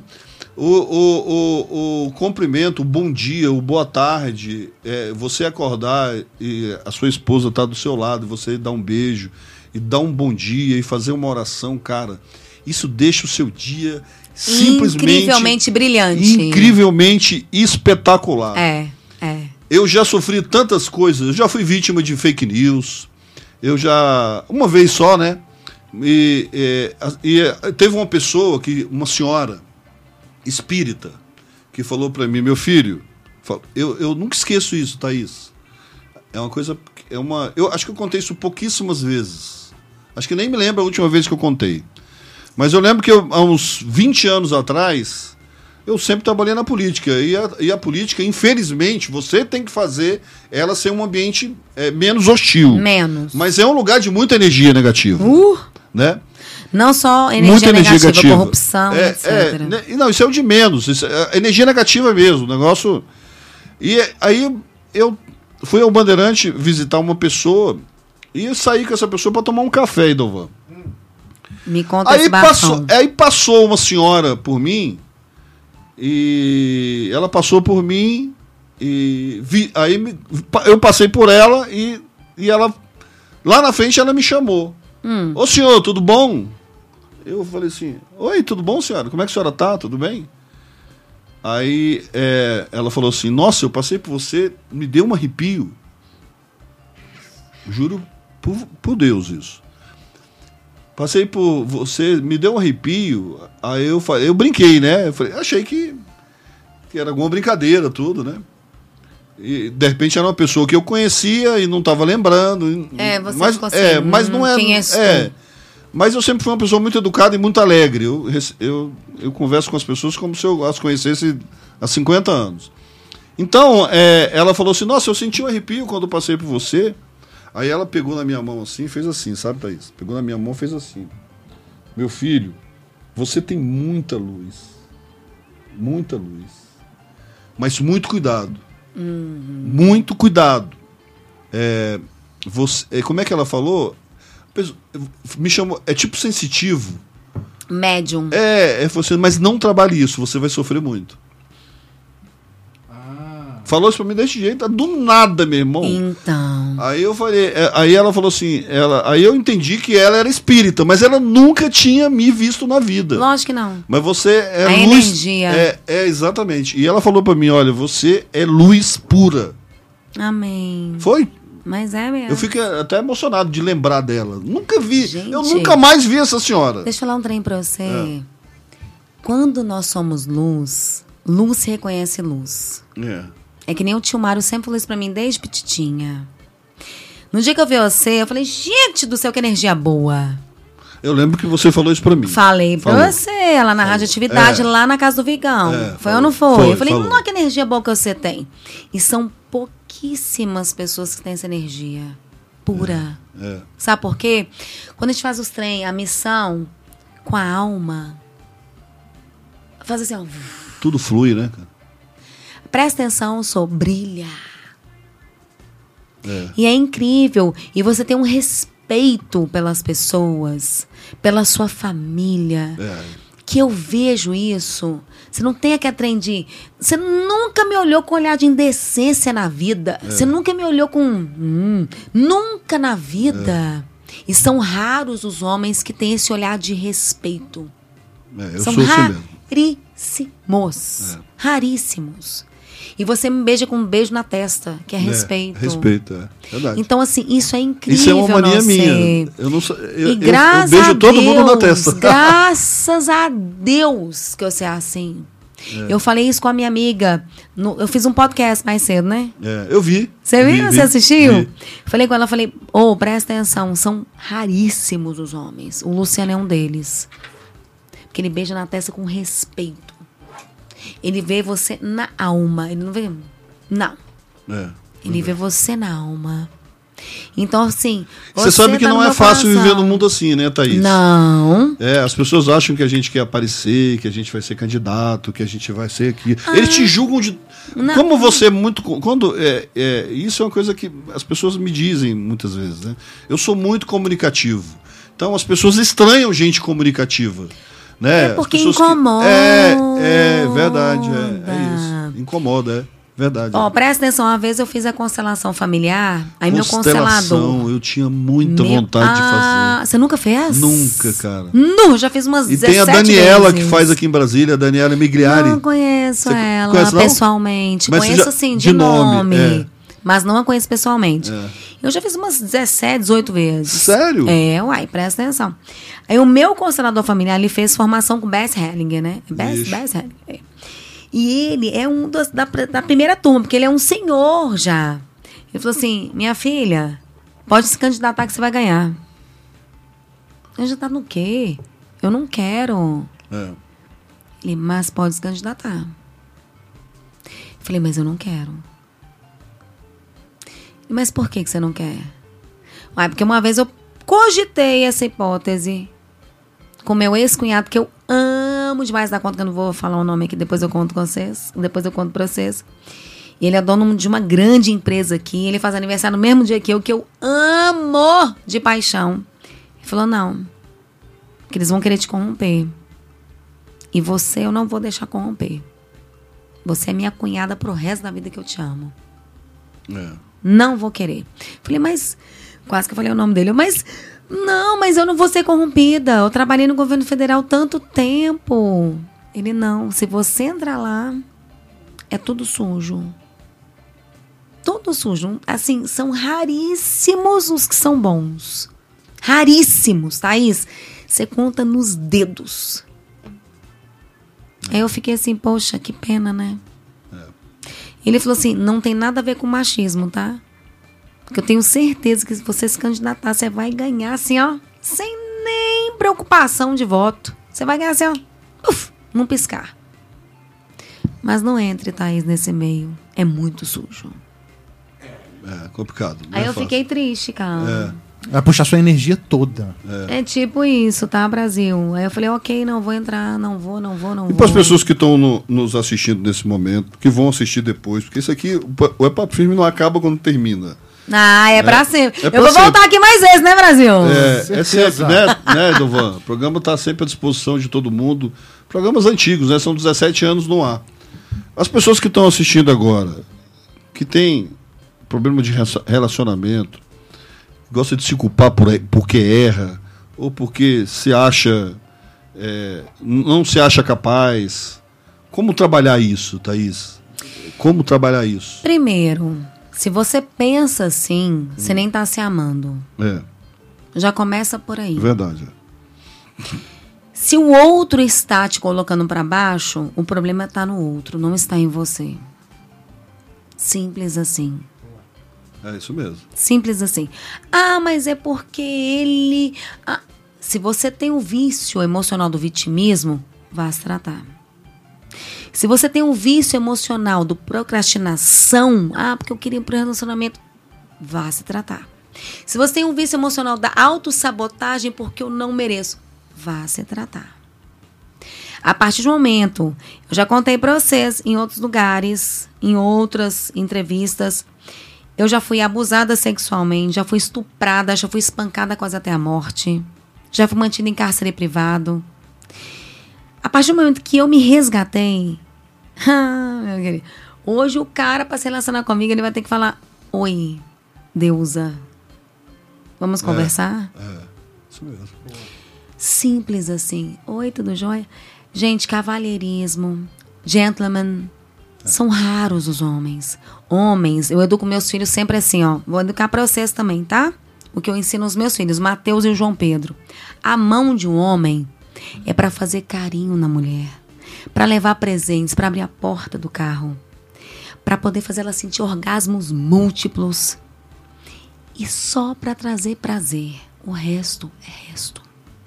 O cumprimento, o bom dia, o boa tarde, você acordar e a sua esposa tá do seu lado, você dar um beijo e dar um bom dia e fazer uma oração, cara, isso deixa o seu dia incrivelmente brilhante. Incrivelmente espetacular. É. Eu já sofri tantas coisas, eu já fui vítima de fake news, uma vez só, né? E teve uma pessoa, uma senhora espírita, que falou para mim, meu filho, eu nunca esqueço isso, Thaís. É uma coisa, eu acho que eu contei isso pouquíssimas vezes. Acho que nem me lembro a última vez que eu contei. Mas eu lembro que há uns 20 anos atrás, eu sempre trabalhei na política. E a política, infelizmente, você tem que fazer ela ser um ambiente menos hostil. Menos. Mas é um lugar de muita energia negativa. Né? Não só energia negativa, corrupção, etc. Não, isso é o de menos. Isso é energia negativa mesmo. O negócio. E aí eu fui ao Bandeirante visitar uma pessoa e saí com essa pessoa para tomar um café, Idovan. Me conta esse bafão. Aí passou uma senhora por mim e ela passou por mim e eu passei por ela e ela lá na frente ela me chamou. Ô senhor, tudo bom? Eu falei assim, oi, tudo bom, senhora? Como é que a senhora tá? Tudo bem? Aí ela falou assim, nossa, eu passei por você, me deu um arrepio. Juro por Deus isso. Passei por você, me deu um arrepio. Aí eu brinquei, né? Achei que era alguma brincadeira, tudo, né? E de repente era uma pessoa que eu conhecia e não estava lembrando. Você ficou assim, mas não é. Quem é mas eu sempre fui uma pessoa muito educada e muito alegre. Eu converso com as pessoas como se eu as conhecesse há 50 anos. Então, ela falou assim: nossa, eu senti um arrepio quando passei por você. Aí ela pegou na minha mão assim, fez assim, sabe, Thaís? Pegou na minha mão, fez assim. Meu filho, você tem muita luz. Muita luz. Mas muito cuidado. Muito cuidado. Como é que ela falou? Me chamou, é tipo sensitivo. Médium. Você, mas não trabalhe isso, você vai sofrer muito. Falou isso pra mim desse jeito, do nada, meu irmão. Então. Aí eu falei, aí ela falou assim, aí eu entendi que ela era espírita, mas ela nunca tinha me visto na vida. Lógico que não. Mas você é a luz. Energia. Exatamente. E ela falou pra mim, olha, você é luz pura. Amém. Foi? Mas é mesmo. Eu fico até emocionado de lembrar dela. Nunca vi. Gente, eu nunca mais vi essa senhora. Deixa eu falar um trem pra você. Quando nós somos luz, luz reconhece luz. É que nem o tio Mário sempre falou isso pra mim desde petitinha. No dia que eu vi você, eu falei, gente do céu, que energia boa. Eu lembro que você falou isso pra mim. Falei pra você, lá na radioatividade, lá na casa do Vigão. Foi ou não foi? Eu falei, não, que energia boa que você tem. E são pouquíssimas pessoas que têm essa energia pura. Sabe por quê? Quando a gente faz os trem, a missão com a alma, faz assim, ó. Tudo flui, né, cara? Presta atenção, brilha. E é incrível. E você tem um respeito pelas pessoas, pela sua família. Que eu vejo isso. Você não tem aquele trem de... Você nunca me olhou com olhar de indecência na vida. Você nunca me olhou com... nunca na vida. E são raros os homens que têm esse olhar de respeito. São raríssimos. Raríssimos. E você me beija com um beijo na testa, que é respeito. Respeito, verdade. Então, assim, isso é incrível. Isso é uma mania minha. Eu beijo todo mundo na testa. Graças a Deus que você é assim. Eu falei isso com a minha amiga. Eu fiz um podcast mais cedo, né? Eu vi. Você viu? Você assistiu? Vi. Falei com ela, falei, presta atenção, são raríssimos os homens. O Luciano é um deles. Porque ele beija na testa com respeito. Ele vê você na alma. Ele não vê... Não. Ele vê você na alma. Então, assim... Você sabe que não é fácil viver no mundo assim, né, Thaís? Não. As pessoas acham que a gente quer aparecer, que a gente vai ser candidato, que a gente vai ser aqui. Eles te julgam de... Não. Como você é muito... Isso é uma coisa que as pessoas me dizem muitas vezes, né? Eu sou muito comunicativo. Então, as pessoas estranham gente comunicativa. Né? É porque incomoda. Verdade. É isso. Incomoda, Verdade. Presta atenção, uma vez eu fiz a constelação familiar, aí meu constelador... eu tinha muita vontade de fazer. Você nunca fez? Nunca, cara. Não, já fiz umas 17 vezes. E tem a Daniela que faz aqui em Brasília, a Daniela Migliari. Não conheço ela pessoalmente. Mas conheço assim, de nome. Mas não a conheço pessoalmente. Eu já fiz umas 17, 18 vezes. Sério? Presta atenção. Aí o meu constelador familiar, ele fez formação com Bess Hellinger, né? Bess Hellinger. E ele é um da primeira turma, porque ele é um senhor já. Ele falou assim, minha filha, pode se candidatar que você vai ganhar. Candidatar no quê? Eu não quero. Ele, mas pode se candidatar. Eu falei, mas eu não quero. Mas por que você não quer? Porque uma vez eu cogitei essa hipótese com meu ex-cunhado, que eu amo demais da conta, que eu não vou falar o nome aqui, depois eu conto com vocês, depois eu conto pra vocês. E ele é dono de uma grande empresa aqui, ele faz aniversário no mesmo dia que eu amo de paixão. Ele falou, não, que eles vão querer te corromper. E você eu não vou deixar corromper. Você é minha cunhada pro resto da vida que eu te amo. Não vou querer. Falei, mas... Quase que eu falei o nome dele. Mas eu não vou ser corrompida. Eu trabalhei no governo federal tanto tempo. Ele, não. Se você entrar lá, é tudo sujo. Tudo sujo. Assim, são raríssimos os que são bons. Raríssimos, Thaís. Você conta nos dedos. Aí eu fiquei assim, poxa, que pena, né? Ele falou assim, não tem nada a ver com machismo, tá? Porque eu tenho certeza que se você se candidatar, você vai ganhar assim, ó, sem nem preocupação de voto. Você vai ganhar assim, ó, num piscar. Mas não entre, Thaís, nesse meio. É muito sujo. É complicado. Aí eu fiquei triste, cara. Vai puxar sua energia toda. É tipo isso, tá, Brasil? Aí eu falei, ok, não vou entrar, não vou. E para as pessoas que estão nos assistindo nesse momento, que vão assistir depois, porque isso aqui, o É Papo Firme não acaba quando termina. Pra sempre. Eu vou voltar aqui mais vezes, né, Brasil? É sempre, né, Dovan? O programa está sempre à disposição de todo mundo. Programas antigos, né? São 17 anos no ar. As pessoas que estão assistindo agora, que têm problema de relacionamento, gosta de se culpar porque erra, ou porque se acha, não se acha capaz. Como trabalhar isso, Thaís? Como trabalhar isso? Primeiro, se você pensa assim, você nem está se amando. Já começa por aí. Verdade. Se o outro está te colocando para baixo, o problema está no outro, não está em você. Simples assim. É isso mesmo. Simples assim. Mas é porque ele... Se você tem o vício emocional do vitimismo, vá se tratar. Se você tem um vício emocional do procrastinação, porque eu queria ir pro relacionamento, vá se tratar. Se você tem um vício emocional da autossabotagem porque eu não mereço, vá se tratar. A partir do momento, eu já contei para vocês em outros lugares, em outras entrevistas, eu já fui abusada sexualmente, já fui estuprada, já fui espancada quase até a morte, já fui mantida em cárcere privado. A partir do momento que eu me resgatei, meu querido, hoje o cara, para se relacionar comigo, ele vai ter que falar, oi, deusa, vamos conversar? Isso mesmo. Simples assim. Oi, tudo jóia? Gente, cavalheirismo, gentleman, são raros os homens. Homens, eu educo meus filhos sempre assim, ó. Vou educar para vocês também, tá? O que eu ensino aos meus filhos, Mateus e o João Pedro. A mão de um homem é para fazer carinho na mulher, para levar presentes, para abrir a porta do carro, para poder fazer ela sentir orgasmos múltiplos e só para trazer prazer. O resto é resto.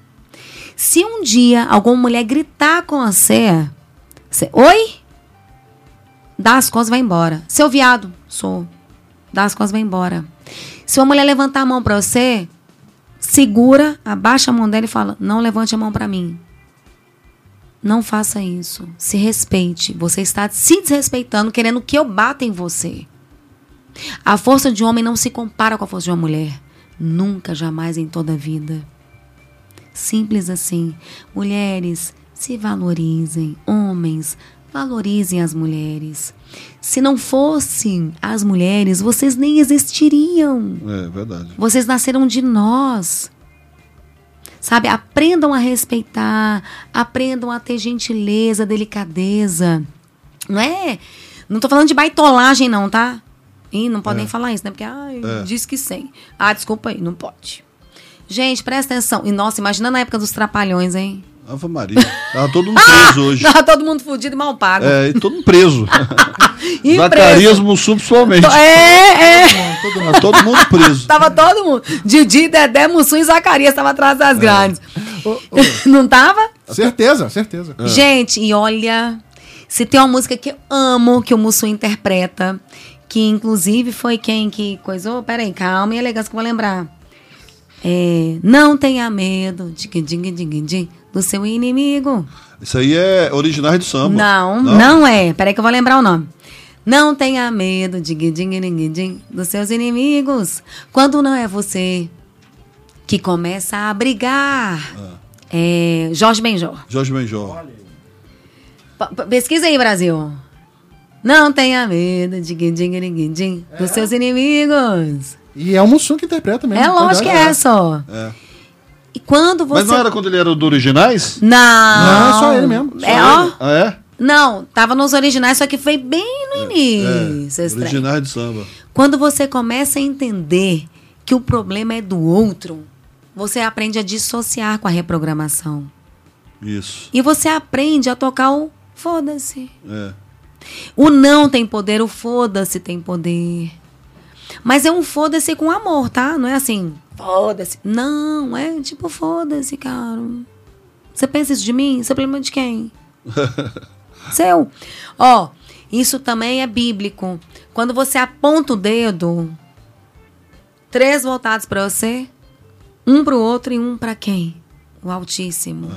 Se um dia alguma mulher gritar com você, oi? dá as costas e vai embora. Seu viado, sou. Dá as costas e vai embora. Se uma mulher levantar a mão pra você, segura, abaixa a mão dela e fala, não levante a mão pra mim. Não faça isso. Se respeite. Você está se desrespeitando, querendo que eu bata em você. A força de um homem não se compara com a força de uma mulher. Nunca, jamais em toda a vida. Simples assim. Mulheres, se valorizem. Homens, valorizem as mulheres. Se não fossem as mulheres, vocês nem existiriam. É verdade. Vocês nasceram de nós. Sabe, aprendam a respeitar, aprendam a ter gentileza, delicadeza. Não tô falando de baitolagem não, tá? Ih, não pode nem falar isso, né? Porque, diz que sim. Ah, desculpa aí, não pode. Gente, presta atenção. E, nossa, imagina na época dos Trapalhões, hein? Ava Maria. Tava todo mundo preso hoje. Tava todo mundo fudido e mal pago. E todo mundo preso. Zacarias Mussum, principalmente. Todo mundo preso. Tava todo mundo. Didi, Dedé, Mussum e Zacarias tava atrás das grades. Não tava? Certeza. Gente, e olha, se tem uma música que eu amo, que o Mussum interpreta, que inclusive foi quem que coisou... Peraí, calma e elegância que eu vou lembrar. Não tenha medo do seu inimigo. Isso aí é original do samba. Não é. Peraí que eu vou lembrar o nome. Não tenha medo dos seus inimigos, quando não é você que começa a brigar. Jorge Benjor. Pesquisa aí, Brasil. Não tenha medo dos seus inimigos. E é o Mussum que interpreta mesmo. É lógico que é só. E quando você... Mas não era quando ele era do Originais? Não, é só ele mesmo. Não, tava nos Originais, só que foi bem no início. Originais de samba. Quando você começa a entender que o problema é do outro, você aprende a dissociar com a reprogramação. Isso. E você aprende a tocar o foda-se. O não tem poder, o foda-se tem poder. Mas é um foda-se com amor, tá? Não é assim, foda-se. Não, é tipo, foda-se, cara. Você pensa isso de mim? Isso é problema de quem? Seu. Isso também é bíblico. Quando você aponta o dedo, 3 voltados para você, um para o outro e um para quem? O Altíssimo.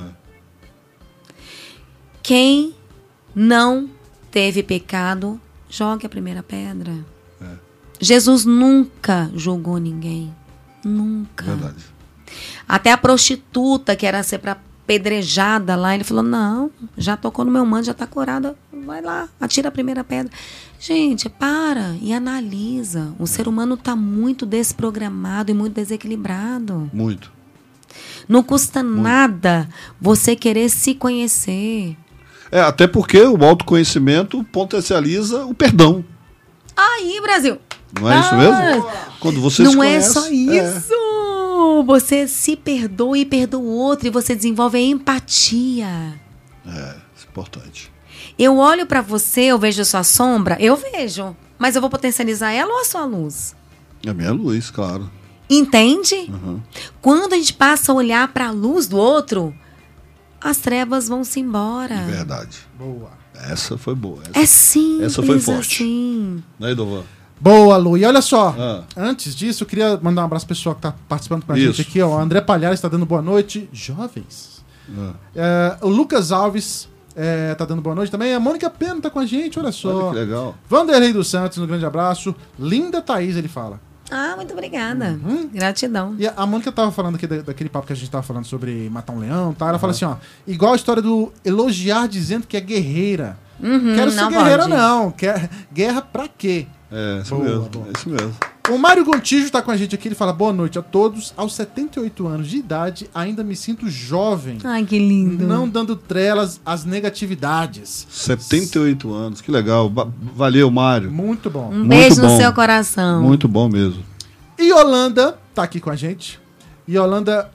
Quem não teve pecado, jogue a primeira pedra. Jesus nunca julgou ninguém. Nunca. Verdade. Até a prostituta, que era ser para pedrejada lá, ele falou, não, já tocou no meu manto, já tá curada, vai lá, atira a primeira pedra. Gente, para e analisa. O ser humano tá muito desprogramado e muito desequilibrado. Muito. Não custa nada você querer se conhecer. Até porque o autoconhecimento potencializa o perdão. Aí, Brasil! Não é isso mesmo? Quando você se conhece... Não é só isso. Você se perdoa e perdoa o outro e você desenvolve a empatia. Isso é importante. Eu olho pra você, eu vejo a sua sombra, eu vejo. Mas eu vou potencializar ela ou a sua luz? A minha luz, claro. Entende? Quando a gente passa a olhar pra luz do outro, as trevas vão se embora. É verdade. Boa. Essa foi boa. É simples. Essa foi forte. Assim. Né, Edovan? Boa, Lu. E olha só, antes disso, eu queria mandar um abraço pro pessoal que tá participando com a gente aqui. O André Palhares está dando boa noite. Jovens. O Lucas Alves tá dando boa noite também. A Mônica Pena tá com a gente, olha só. Olha que legal. Vanderlei dos Santos, um grande abraço. Linda Thaís, ele fala. Muito obrigada. Gratidão. E a Mônica tava falando aqui daquele papo que a gente tava falando sobre matar um leão, tá? Ela fala assim, igual a história do elogiar dizendo que é guerreira. Quero ser guerreira, não. Guerra pra quê? Isso mesmo. É isso mesmo. O Mário Gontijo tá com a gente aqui, ele fala, boa noite a todos. Aos 78 anos de idade, ainda me sinto jovem. Ai, que lindo. Não dando trelas às negatividades. 78 anos, que legal. Valeu, Mário. Muito bom. Um beijo no seu coração. Muito bom mesmo. E Yolanda tá aqui com a gente. Yolanda...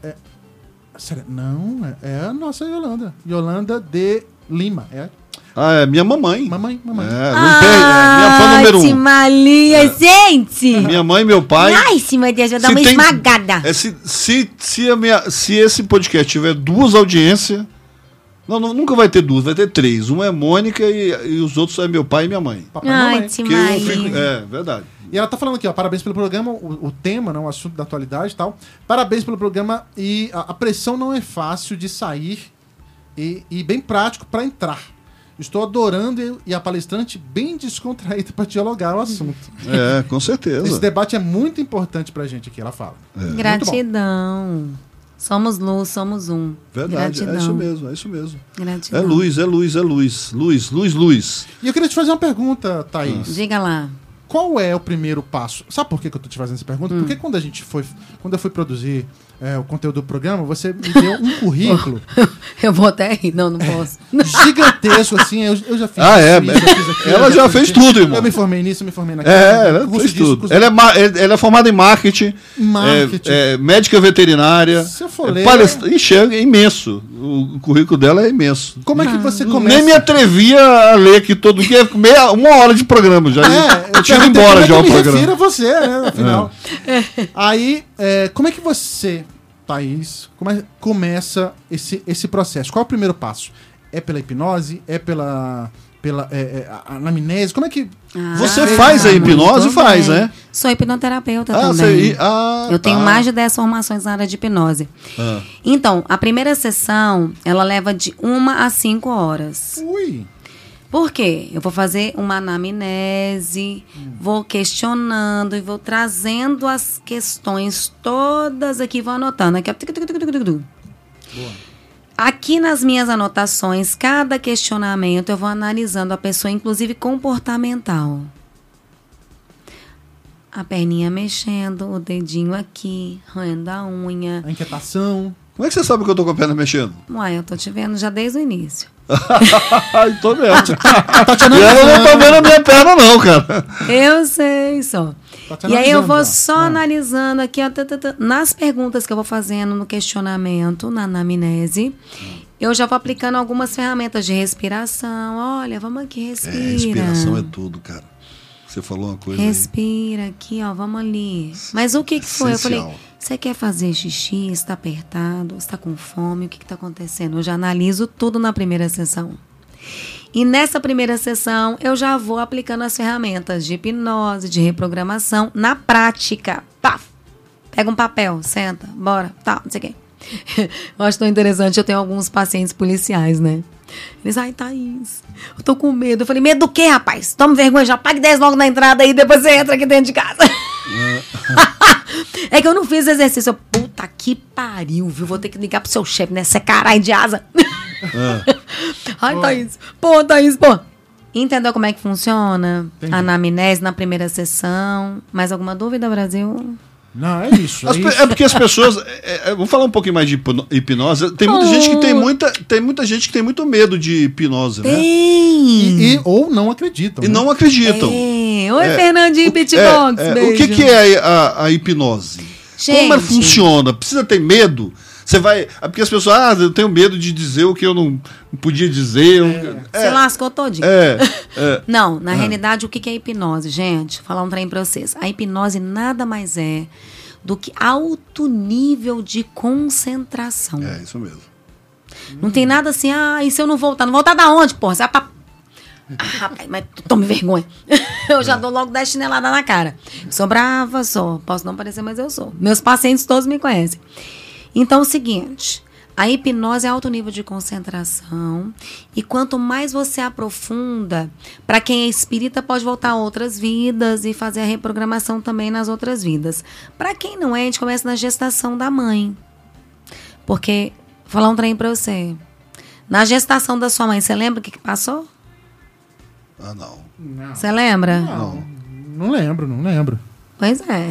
Não, é a nossa Yolanda. Yolanda de Lima, é minha mamãe. Mamãe. Minha fã número 1. Malia, gente! Minha mãe e meu pai. Ai, meu Deus, vou dar uma esmagada. Se esse podcast tiver 2 audiências, Não, nunca vai ter duas, vai ter três. Uma é Mônica e os outros é meu pai e minha mãe. Papai e mamãe. É, verdade. E ela tá falando aqui, ó, parabéns pelo programa, o tema, não, o assunto da atualidade e tal. Parabéns pelo programa e a pressão não é fácil de sair e bem prático para entrar. Estou adorando e a palestrante bem descontraída para dialogar o assunto. É, com certeza. Esse debate é muito importante pra gente aqui, ela fala. Gratidão. Somos luz, somos um. Verdade, Gratidão. é isso mesmo. Gratidão. É luz. Luz. E eu queria te fazer uma pergunta, Thaís. Diga lá. Qual é o primeiro passo? Sabe por que eu tô te fazendo essa pergunta? Porque quando eu fui produzir o conteúdo do programa, você me deu um currículo. Eu vou até rir, não posso. Gigantesco, assim, eu já fiz ela já fez tudo, irmão. Eu me formei nisso, eu me formei naquilo. Ela fez tudo. Ela é formada em marketing. Médica veterinária. Se eu for ler... É imenso. O currículo dela é imenso. Como é que você começa? Nem me atrevia a ler aqui todo dia, uma hora de programa já. Eu tinha ido embora já o programa. Refiro a você, né, afinal. Aí, como é que você, Thaís, começa esse processo? Qual é o primeiro passo? É pela hipnose? É pela anamnese? Como é que... Você faz a hipnose? Faz, né? Sou hipnoterapeuta também. Eu tenho mais de 10 formações na área de hipnose. Então, a primeira sessão, ela leva de 1 a 5 horas. Ui! Por quê? Eu vou fazer uma anamnese, vou questionando e vou trazendo as questões todas aqui, vou anotando. Aqui, Boa. Aqui nas minhas anotações, cada questionamento eu vou analisando a pessoa, inclusive comportamental. A perninha mexendo, o dedinho aqui, roendo a unha. A inquietação. Como é que você sabe que eu tô com a perna mexendo? Uai, eu tô te vendo já desde o início. Tô vendo. Eu não tô vendo a minha perna não, cara. Eu sei só. E aí eu vou só analisando aqui, ó, nas perguntas que eu vou fazendo no questionamento, na anamnese, eu já vou aplicando algumas ferramentas de respiração. Olha, vamos aqui, respira. Respiração é tudo, cara. Você falou uma coisa respira aí. Aqui, ó, vamos ali. Mas o que foi? Eu falei, você quer fazer xixi? Está apertado? Está com fome? O que está acontecendo? Eu já analiso tudo na primeira sessão. E nessa primeira sessão, eu já vou aplicando as ferramentas de hipnose, de reprogramação, na prática. Pá! Pega um papel, senta, bora, tá, não sei o quê. Eu acho tão interessante, eu tenho alguns pacientes policiais, né? Eles, Thaís, eu tô com medo. Eu falei, medo do quê, rapaz? Toma vergonha, já pague 10 logo na entrada aí, depois você entra aqui dentro de casa. É que eu não fiz exercício. Puta que pariu, viu? Vou ter que ligar pro seu chefe, né? Você é caralho de asa. Thaís. Thaís. Entendeu como é que funciona? Entendi. A anamnese na primeira sessão. Mais alguma dúvida, Brasil? Não, é isso. É porque as pessoas... vamos falar um pouquinho mais de hipnose. Tem muita gente que tem muita gente que tem muito medo de hipnose, né? Ou não acreditam. E não acreditam. Oi, Fernandinho Beatbox. O que é a hipnose? Gente, como ela funciona? Precisa ter medo? Você vai... Porque as pessoas... eu tenho medo de dizer o que eu não podia dizer. Você lascou todinho. Não, na realidade, o que é hipnose, gente? Vou falar um trem pra vocês. A hipnose nada mais é do que alto nível de concentração. É, isso mesmo. Não tem nada assim, e se eu não voltar? Não voltar da onde, porra? Você vai pra... rapaz, mas tome vergonha. Eu já dou logo 10 chineladas na cara. Sou brava, sou. Posso não parecer, mas eu sou. Meus pacientes todos me conhecem. Então, é o seguinte, a hipnose é alto nível de concentração e quanto mais você aprofunda, para quem é espírita pode voltar a outras vidas e fazer a reprogramação também nas outras vidas. Para quem não é, a gente começa na gestação da mãe. Porque, vou falar um trem para você, na gestação da sua mãe, você lembra o que passou? Não. Você lembra? Não lembro. Pois é.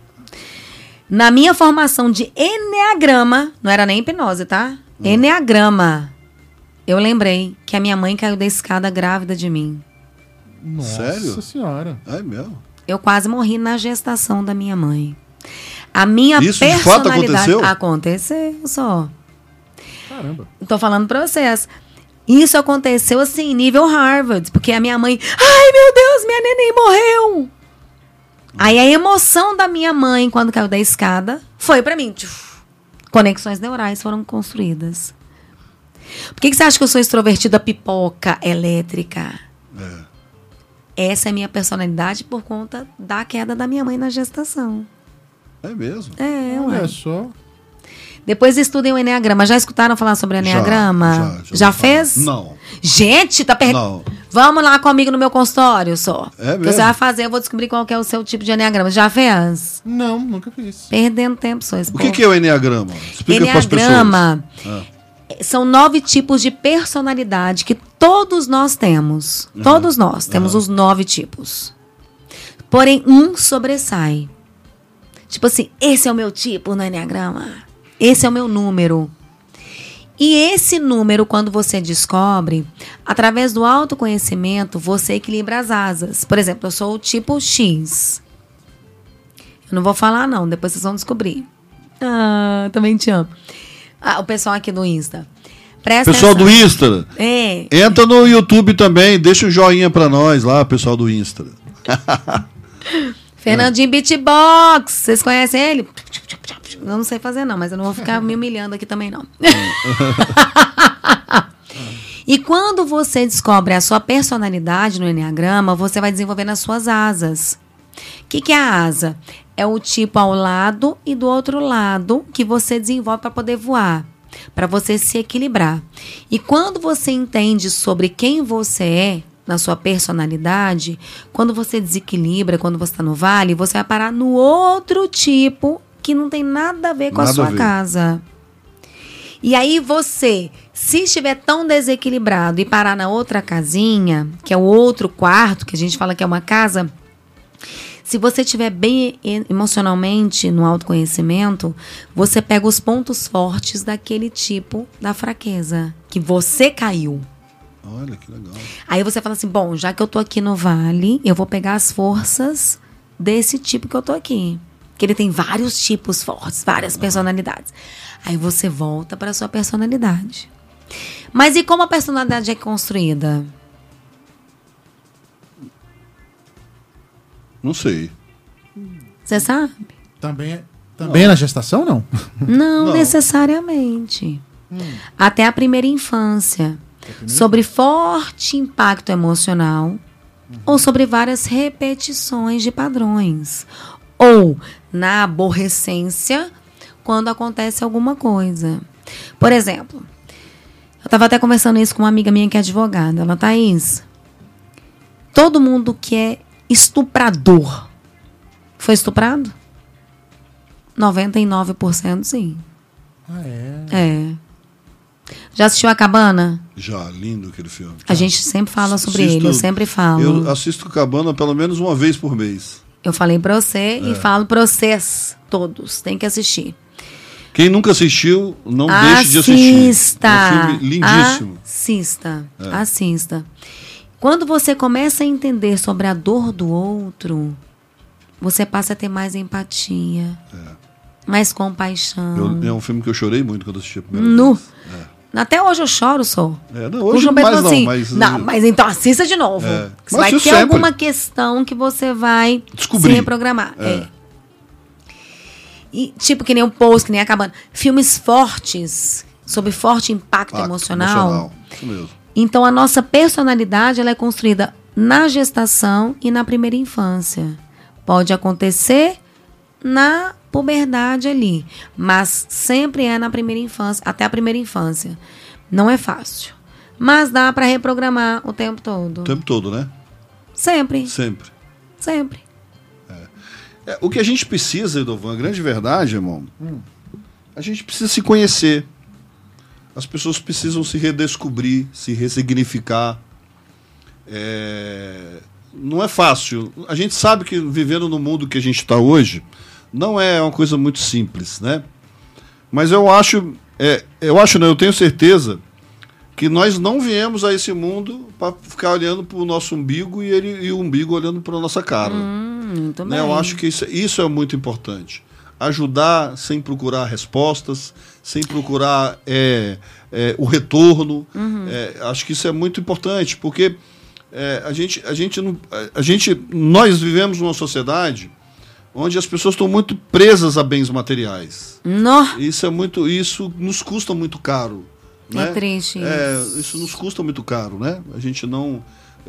Na minha formação de Eneagrama, não era nem hipnose, tá? Eneagrama, eu lembrei que a minha mãe caiu da escada grávida de mim. Sério? Nossa senhora. É mesmo? Eu quase morri na gestação da minha mãe. A minha Isso personalidade... de fato aconteceu? Aconteceu, só. Caramba. Tô falando pra vocês. Isso aconteceu, assim, nível Harvard. Porque a minha mãe... Ai, meu Deus, minha neném morreu! Aí a emoção da minha mãe, quando caiu da escada, foi pra mim. Conexões neurais foram construídas. Por que você acha que eu sou extrovertida pipoca elétrica? Essa é a minha personalidade por conta da queda da minha mãe na gestação. É mesmo? Olha só. Depois estudem o Enneagrama. Já escutaram falar sobre o Enneagrama? Já fez? Não. Gente, tá perdendo. Vamos lá comigo no meu consultório, só. É mesmo? Que você vai fazer, eu vou descobrir qual que é o seu tipo de Enneagrama. Já fez? Não, nunca fiz. Perdendo tempo, só. O que é o Enneagrama? Explica para as pessoas. Enneagrama são 9 tipos de personalidade que todos nós temos. Todos nós temos os 9 tipos. Porém, um sobressai. Tipo assim, esse é o meu tipo no Enneagrama. Esse é o meu número. E esse número, quando você descobre, através do autoconhecimento, você equilibra as asas. Por exemplo, eu sou o tipo X. Eu não vou falar, não. Depois vocês vão descobrir. Também te amo. O pessoal aqui do Insta. Pessoal do Insta. Entra no YouTube também. Deixa um joinha pra nós lá, pessoal do Insta. Fernandinho Beatbox. Vocês conhecem ele? Eu não sei fazer, não, mas eu não vou ficar me humilhando aqui também, não. E quando você descobre a sua personalidade no Enneagrama, você vai desenvolvendo as suas asas. O que é a asa? É o tipo ao lado e do outro lado que você desenvolve para poder voar, para você se equilibrar. E quando você entende sobre quem você é, na sua personalidade, quando você desequilibra, quando você está no vale, você vai parar no outro tipo que não tem nada a ver com a sua casa. E aí você, se estiver tão desequilibrado e parar na outra casinha, que é o outro quarto, que a gente fala que é uma casa, se você estiver bem emocionalmente no autoconhecimento, você pega os pontos fortes daquele tipo da fraqueza, que você caiu. Olha, que legal. Aí você fala assim, bom, já que eu tô aqui no vale, eu vou pegar as forças desse tipo que eu tô aqui. Que ele tem vários tipos fortes, várias personalidades. Aí você volta para a sua personalidade. Mas e como a personalidade é construída? Não sei. Você sabe? Também na gestação, não? Não necessariamente. Até a primeira infância. Sobre forte impacto emocional ou sobre várias repetições de padrões. Ou na aborrecência quando acontece alguma coisa. Por exemplo, eu estava até conversando isso com uma amiga minha que é advogada. Ela, Thaís, todo mundo que é estuprador foi estuprado? 99% sim. Já assistiu A Cabana? Já, lindo aquele filme. A gente sempre fala sobre ele, eu sempre falo. Eu assisto Cabana pelo menos uma vez por mês. Eu falei pra você e falo pra vocês todos. Tem que assistir. Quem nunca assistiu, não deixe de assistir. É um filme lindíssimo. Assista. Quando você começa a entender sobre a dor do outro, você passa a ter mais empatia, mais compaixão. É um filme que eu chorei muito quando assisti a primeira vez. Até hoje eu choro, só. Hoje mais assim, mas então assista de novo. Você vai ter alguma questão que você vai descobrir. Se reprogramar. E tipo que nem um Poço, que nem A Cabana. Filmes fortes, sobre forte impacto emocional. Isso mesmo. Então a nossa personalidade ela é construída na gestação e na primeira infância. Pode acontecer na puberdade ali, mas sempre é na primeira infância, até a primeira infância. Não é fácil, mas dá para reprogramar o tempo todo. O tempo todo, né? Sempre. O que a gente precisa, Edovan, a grande verdade, irmão, a gente precisa se conhecer. As pessoas precisam se redescobrir, se ressignificar. Não é fácil. A gente sabe que vivendo no mundo que a gente está hoje, não é uma coisa muito simples, né? Mas eu tenho certeza que nós não viemos a esse mundo para ficar olhando para o nosso umbigo e o umbigo olhando para a nossa cara. Né? Eu acho que isso é muito importante. Ajudar sem procurar respostas, sem procurar o retorno. Acho que isso é muito importante, porque nós vivemos numa sociedade onde as pessoas estão muito presas a bens materiais. Isso nos custa muito caro. Né? É triste. Isso nos custa muito caro, né? A gente não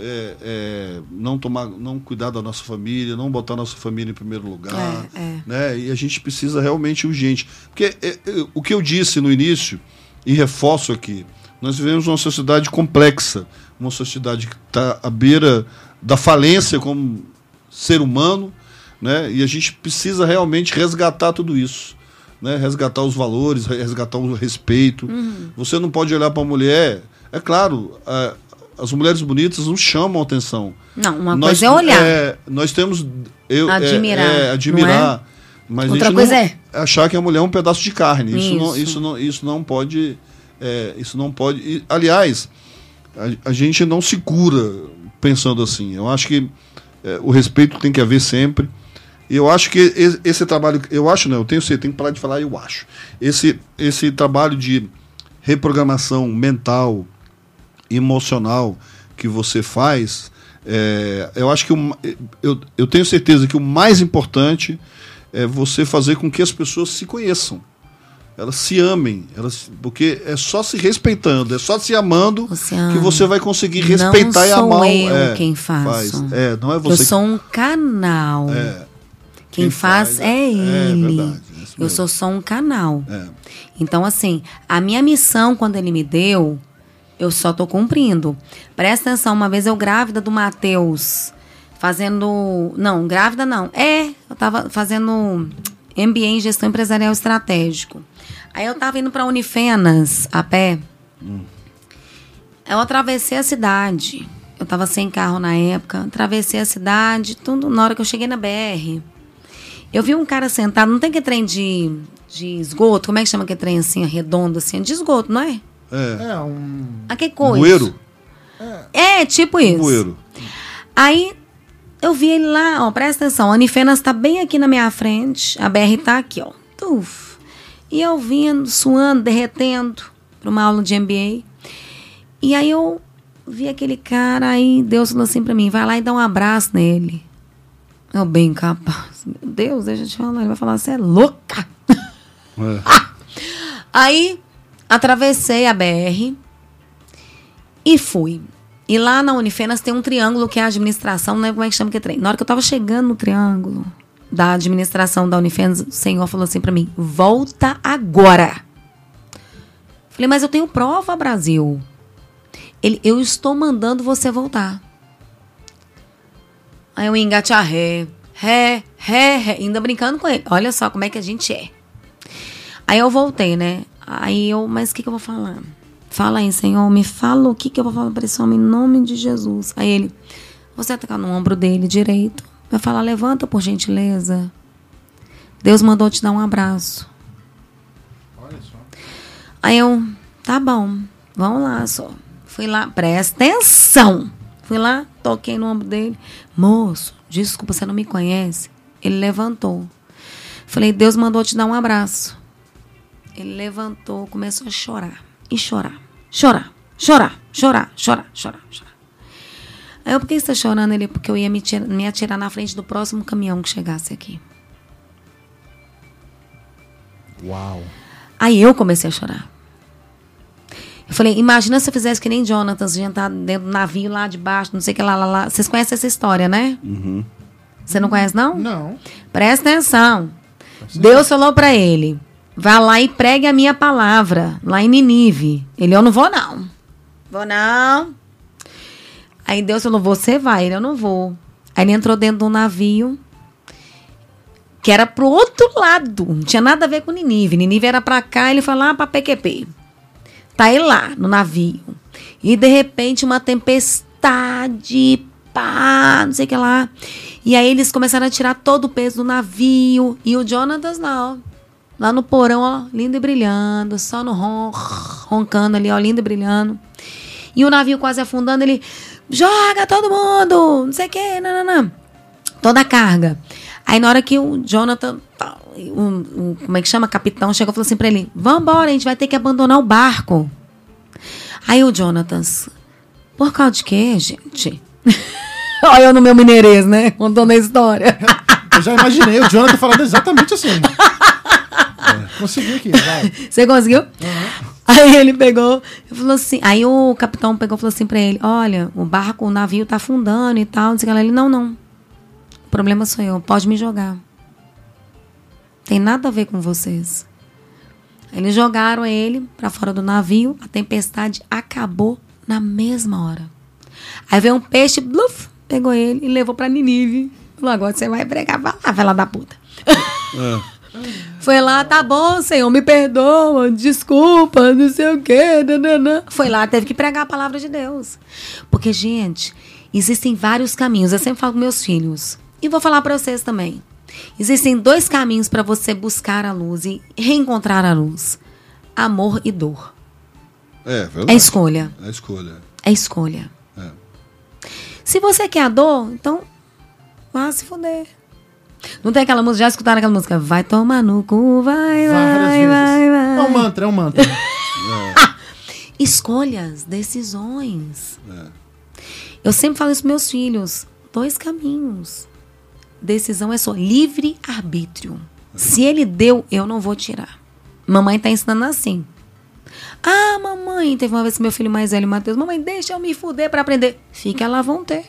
cuidar da nossa família, não botar a nossa família em primeiro lugar, né? E a gente precisa realmente urgente. Porque o que eu disse no início, e reforço aqui, nós vivemos uma sociedade complexa, uma sociedade que está à beira da falência como ser humano, né? E a gente precisa realmente resgatar tudo isso, né? Resgatar os valores, resgatar o respeito. Você não pode olhar para a mulher... É claro, as mulheres bonitas não chamam atenção. Não, uma coisa é olhar. Nós temos... admirar. Mas outra a gente coisa não achar que a mulher é um pedaço de carne. Isso não pode... isso não pode... E, aliás, a gente não se cura pensando assim. Eu acho que o respeito tem que haver sempre. E eu acho que esse trabalho... eu tenho que parar de falar eu acho. Esse trabalho de reprogramação mental, emocional que você faz, eu acho que eu tenho certeza que o mais importante é você fazer com que as pessoas se conheçam, elas se amem, porque é só se respeitando, é só se amando que você vai conseguir respeitar e amar. Não sou eu quem faço. Não é você. Eu sou um canal. Quem faz é ele. Verdade, eu sou só um canal. Então, assim, a minha missão, quando ele me deu, eu só estou cumprindo. Presta atenção, uma vez eu grávida do Matheus, fazendo... Não, grávida não. Eu estava fazendo MBA em Gestão Empresarial Estratégico. Aí eu estava indo para Unifenas, a pé. Eu atravessei a cidade. Eu estava sem carro na época. Atravessei a cidade, tudo na hora que eu cheguei na BR. Eu vi um cara sentado, não tem que trem de esgoto? Como é que chama aquele trem assim, redondo assim? De esgoto, não é? Que coisa? Bueiro? Tipo isso. Bueiro. Aí eu vi ele lá, presta atenção, a Unifenas tá bem aqui na minha frente, a BR tá aqui, Tuf. E eu vindo, suando, derretendo, para uma aula de MBA. E aí eu vi aquele cara, aí Deus falou assim para mim, vai lá e dá um abraço nele. Eu bem capaz. Meu Deus, deixa eu te falar, ele vai falar, você é louca. Aí atravessei a BR e fui. E lá na Unifenas tem um triângulo que é a administração, não lembro como é que chama que trem. Na hora que eu tava chegando no triângulo da administração da Unifenas, o senhor falou assim pra mim, volta agora. Falei, mas eu tenho prova, Brasil. Eu estou mandando você voltar. Aí eu engate a ré, ainda brincando com ele. Olha só como é que a gente é. Aí eu voltei, né? Aí mas o que eu vou falar? Fala aí, Senhor, me fala o que eu vou falar para esse homem em nome de Jesus. Aí ele, você tocar no ombro dele direito, vai falar, levanta por gentileza. Deus mandou te dar um abraço. Olha só. Aí eu, tá bom, vamos lá só. Fui lá, presta atenção. Fui lá, toquei no ombro dele. Moço, desculpa, você não me conhece? Ele levantou. Falei, Deus mandou te dar um abraço. Ele levantou, começou a chorar. E chorar. Aí eu, por que você está chorando? Ele, porque eu ia me atirar na frente do próximo caminhão que chegasse aqui. Uau. Aí eu comecei a chorar. Eu falei, imagina se eu fizesse que nem Jonathan, a gente tá dentro do navio lá de baixo, não sei o que lá. Vocês conhecem essa história, né? Uhum. Você não conhece, não? Não. Presta atenção. Deus falou para ele, vá lá e pregue a minha palavra, lá em Ninive. Ele, eu não vou, não. Vou, não. Aí Deus falou, você vai. Ele, eu não vou. Aí ele entrou dentro de um navio que era pro outro lado. Não tinha nada a ver com Ninive. Ninive era pra cá, ele foi lá pra PQP. Tá ele lá, no navio. E, de repente, uma tempestade, pá, não sei o que lá. E aí eles começaram a tirar todo o peso do navio. E o Jonatas lá, ó. Lá no porão, ó, lindo e brilhando. Só no roncando ali, ó, lindo e brilhando. E o navio quase afundando, ele... Joga todo mundo, não sei o que, não. Toda a carga. Aí na hora que o Jonathan, como é que chama? Capitão, chegou e falou assim pra ele, vambora, a gente vai ter que abandonar o barco. Aí o Jonathan, por causa de quê, gente? Olha eu no meu mineirês, né? Contando a história. Eu já imaginei o Jonathan falando exatamente assim. Consegui aqui, vai. Você conseguiu? Uhum. Aí ele pegou e falou assim... Aí o capitão pegou e falou assim pra ele... Olha, o navio tá afundando e tal. Ele, não. O problema sou eu. Pode me jogar. Tem nada a ver com vocês. Eles jogaram ele pra fora do navio. A tempestade acabou na mesma hora. Aí veio um peixe, bluf, pegou ele e levou pra Nínive. Falou, agora você vai pregar pra lá, vai lá da puta. Foi lá, tá bom, Senhor, me perdoa, desculpa, não sei o quê. Nanana. Foi lá, teve que pregar a palavra de Deus. Porque, gente, existem vários caminhos. Eu sempre falo com meus filhos. E vou falar pra vocês também. Existem 2 caminhos para você buscar a luz e reencontrar a luz. Amor e dor. Verdade. É escolha. É escolha. É escolha. Se você quer a dor, então vá se foder. Não tem aquela música, já escutaram aquela música? Vai tomar no cu, vai. É um mantra. Escolhas, decisões. Eu sempre falo isso para meus filhos. 2 caminhos. Decisão é só livre arbítrio. Se ele deu, eu não vou tirar. Mamãe tá ensinando assim. Ah, mamãe, teve uma vez que meu filho mais velho, Matheus, mamãe, deixa eu me fuder pra aprender. Fique à la vontade.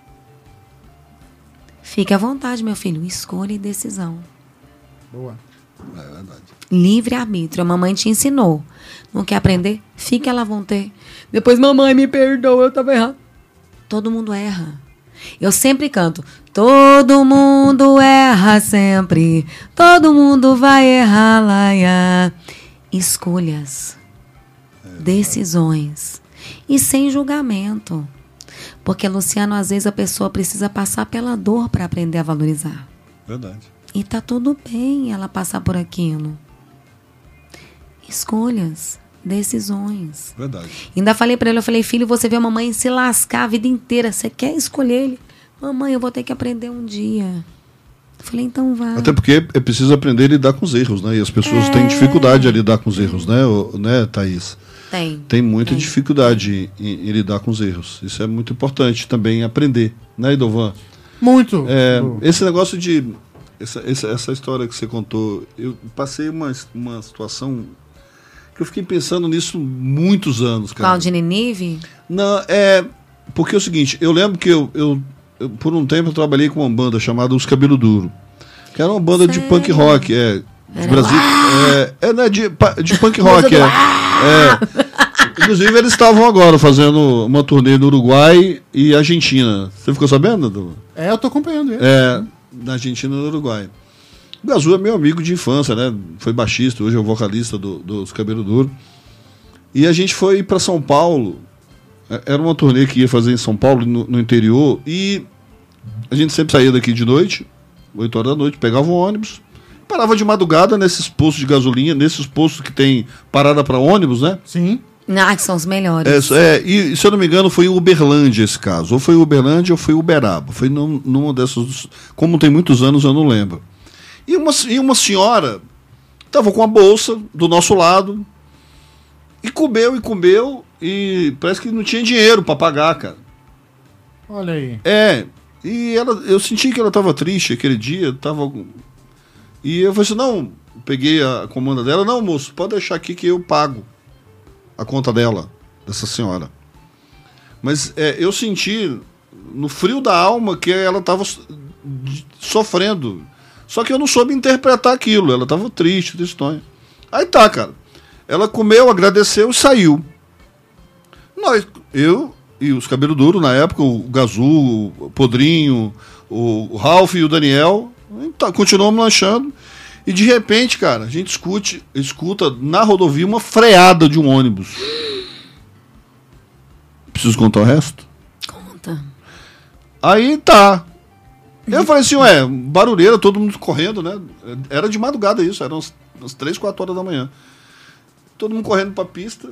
Fique à vontade, meu filho. Escolha e decisão. Boa. É verdade. Livre arbítrio. A mamãe te ensinou. Não quer aprender? Fique à la vontade. Depois, mamãe, me perdoa, eu tava errado. Todo mundo erra. Eu sempre canto. Todo mundo erra sempre. Todo mundo vai errar, laia. Escolhas. Decisões. E sem julgamento. Porque, Luciano, às vezes a pessoa precisa passar pela dor para aprender a valorizar. Verdade. E tá tudo bem ela passar por aquilo. Escolhas. Decisões. Verdade. Ainda falei para ele, eu falei, filho, você vê a mamãe se lascar a vida inteira. Você quer escolher ele? Mamãe, eu vou ter que aprender um dia. Eu falei, então vai. Até porque é preciso aprender a lidar com os erros, né? E as pessoas têm dificuldade a lidar com os erros, né, Thaís? Tem muita dificuldade em lidar com os erros. Isso é muito importante também aprender, né, Idovan? Muito. Esse negócio de... Essa história que você contou, eu passei uma situação que eu fiquei pensando nisso muitos anos, cara. Qual, de Nínive? Não, porque é o seguinte, eu lembro que eu por um tempo eu trabalhei com uma banda chamada Os Cabelo Duro, que era uma banda de punk rock, de Brasil, de punk rock, Inclusive eles estavam agora fazendo uma turnê no Uruguai e Argentina. Você ficou sabendo? Eu tô acompanhando ele. Na Argentina e no Uruguai. O Gazu é meu amigo de infância, né? Foi baixista, hoje é o vocalista dos Cabelo Duro. E a gente foi para São Paulo. Era uma turnê que ia fazer em São Paulo, no interior, e a gente sempre saía daqui de noite, 8 horas da noite, pegava um ônibus, parava de madrugada nesses postos de gasolina, nesses postos que tem parada para ônibus, né? Sim. Que são os melhores. E se eu não me engano foi em Uberlândia esse caso, ou foi Uberlândia ou foi Uberaba, foi numa dessas, como tem muitos anos eu não lembro. E uma senhora estava com a bolsa do nosso lado, e comeu, e parece que não tinha dinheiro para pagar, cara. Olha aí. E eu senti que ela estava triste aquele dia, e eu falei assim, não, peguei a comanda dela, não, moço, pode deixar aqui que eu pago a conta dela, dessa senhora. Mas eu senti no frio da alma que ela estava sofrendo, só que eu não soube interpretar aquilo, ela estava triste, tristonha. Aí tá, cara, ela comeu, agradeceu e saiu. Eu e os Cabelo Duro, na época, o Gazu, o Podrinho, o Ralph e o Daniel, continuamos lanchando. E de repente, cara, a gente escuta na rodovia uma freada de um ônibus. Preciso contar o resto? Conta. Aí tá. Eu falei assim, barulheira, todo mundo correndo, né? Era de madrugada isso, eram umas 3, 4 horas da manhã. Todo mundo correndo pra pista.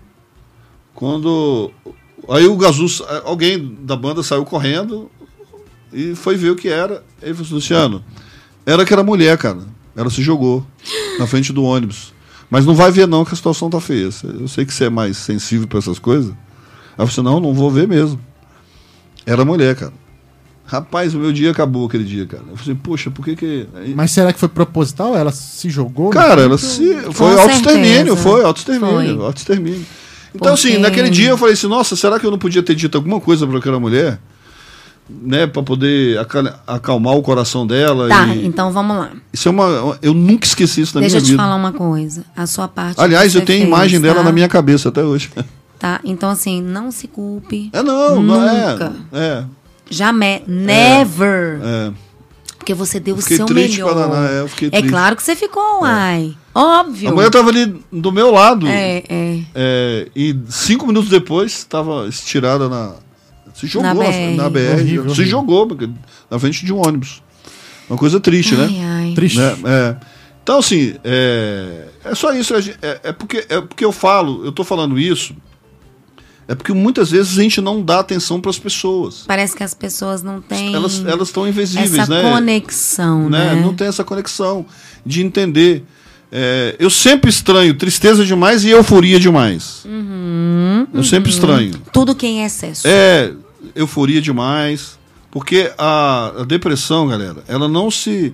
Aí o Gazu, alguém da banda saiu correndo e foi ver o que era. Ele falou assim, Luciano, era aquela mulher, cara. Ela se jogou na frente do ônibus. Mas não vai ver não, que a situação tá feia. Eu sei que você é mais sensível pra essas coisas. Aí eu falei, não vou ver mesmo. Era mulher, cara. Rapaz, o meu dia acabou aquele dia, cara. Eu falei, poxa, por que... Mas será que foi proposital? Ela se jogou? Cara, ela se... Foi autoextermínio. Então, assim, naquele dia eu falei assim, nossa, será que eu não podia ter dito alguma coisa para aquela mulher? Né, para poder acalmar o coração dela. Tá, então vamos lá. Isso é eu nunca esqueci isso na minha vida. Deixa eu te falar uma coisa. A sua parte. Aliás, eu tenho a imagem dela na minha cabeça até hoje. Tá, então assim, não se culpe. Nunca. Jamais. Never. Porque você deu o seu melhor. Eu fiquei triste. Claro que você ficou, uai. Óbvio. A mulher estava ali do meu lado. E 5 minutos depois estava estirada se jogou na BR. Horrível, se jogou na frente de um ônibus. Uma coisa triste, né? Triste. Né? Então, assim, é só isso. É porque eu tô falando isso. É porque muitas vezes a gente não dá atenção para as pessoas. Parece que as pessoas não têm... Elas estão invisíveis, essa conexão, né? Não tem essa conexão de entender. Eu sempre estranho tristeza demais e euforia demais. Eu sempre estranho. Tudo que é em excesso. Euforia demais. Porque a depressão, galera, ela não se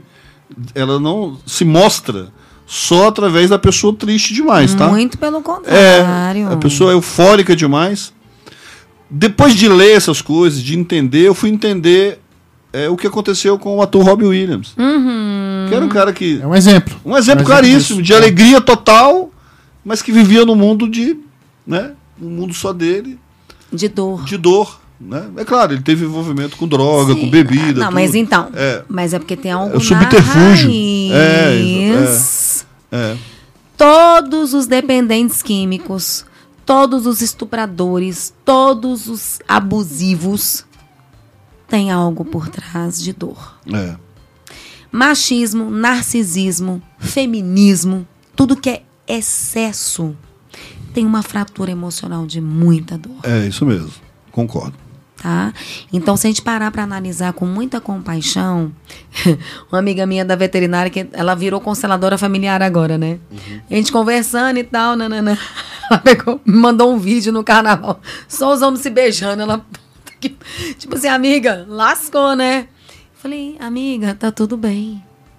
mostra só através da pessoa triste demais, tá? Muito pelo contrário. A pessoa é eufórica demais. Depois de ler essas coisas, de entender, eu fui entender o que aconteceu com o ator Robin Williams. Que era um cara que... É um exemplo. Um exemplo claríssimo, de alegria total, mas que vivia num mundo um mundo só dele. De dor. Né? É claro, ele teve envolvimento com droga, com bebida. Não, mas então. Mas é porque tem algo subterfúgio. Todos os dependentes químicos, todos os estupradores, todos os abusivos têm algo por trás de dor. Machismo, narcisismo, feminismo, tudo que é excesso tem uma fratura emocional de muita dor. É isso mesmo, concordo. Tá? Então, se a gente parar para analisar com muita compaixão, uma amiga minha da veterinária, que ela virou consteladora familiar agora, né? A gente conversando e tal, ela me mandou um vídeo no carnaval, só os homens se beijando, ela, tipo assim, amiga, lascou, né? Falei, amiga, tá tudo bem.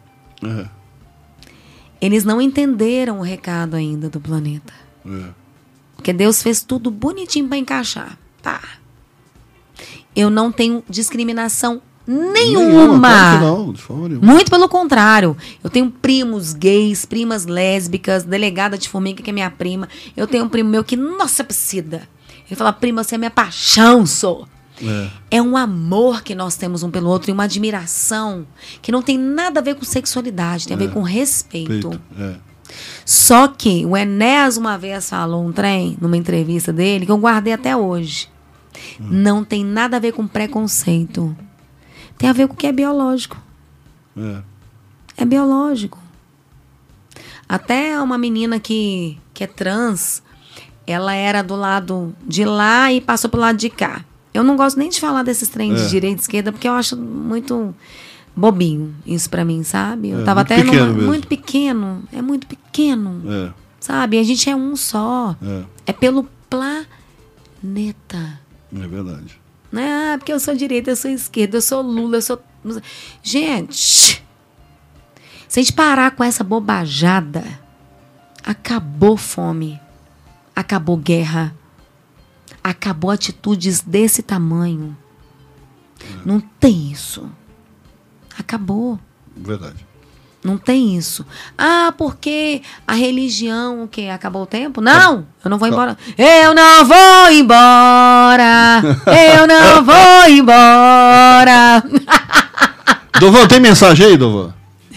Eles não entenderam o recado ainda do planeta. Porque Deus fez tudo bonitinho para encaixar. Tá. Eu não tenho discriminação nenhuma. Claro que não, de forma nenhuma. Muito pelo contrário. Eu tenho primos gays, primas lésbicas, delegada de formiga, que é minha prima. Eu tenho um primo meu que, nossa, precisa. Ele fala, prima, você é minha paixão, sou. É um amor que nós temos um pelo outro e uma admiração que não tem nada a ver com sexualidade, tem a ver com respeito. Só que o Enéas uma vez falou um trem numa entrevista dele que eu guardei até hoje. Não tem nada a ver com preconceito. Tem a ver com o que é biológico. É biológico. Até uma menina que é trans, ela era do lado de lá e passou pro lado de cá. Eu não gosto nem de falar desses trem de direita e esquerda, porque eu acho muito bobinho isso pra mim, sabe? Eu tava até muito pequeno. É muito pequeno. Sabe? A gente é um só. É pelo planeta. É verdade. Não é porque eu sou direita, eu sou esquerda, eu sou Lula, eu sou... Gente, se a gente parar com essa bobajada, acabou fome, acabou guerra, acabou atitudes desse tamanho. Não tem isso. Acabou. Verdade. Não tem isso. Ah, porque a religião, o quê? Acabou o tempo? Não, eu não vou embora. Eu não vou embora. Eu não vou embora. Dovan, tem mensagem aí, Dovan?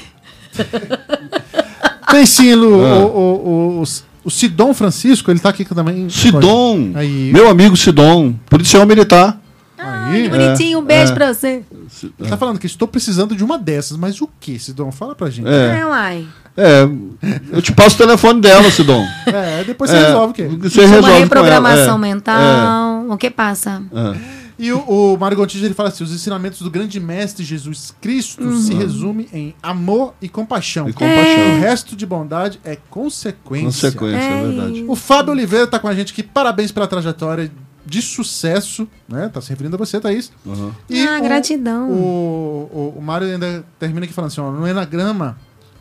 Tem sim, Lu. O Sidon Francisco, ele tá aqui também. Sidon, meu amigo Sidon, policial militar. Ai, que bonitinho, um beijo pra você. Ele tá falando que estou precisando de uma dessas, mas o que, Sidon? Fala pra gente. Uai. Eu te passo o telefone dela, Sidon. Depois você resolve o quê? Você resolve uma reprogramação mental, o que passa? E o Mário Gontijo, ele fala assim, os ensinamentos do grande mestre Jesus Cristo se resumem em amor e compaixão. O resto de bondade é consequência. É verdade. O Fábio Oliveira tá com a gente aqui, parabéns pela trajetória de sucesso, né? Tá se referindo a você, Thaís. Uhum. E gratidão. O Mário ainda termina aqui falando assim, ó, no Eneagrama.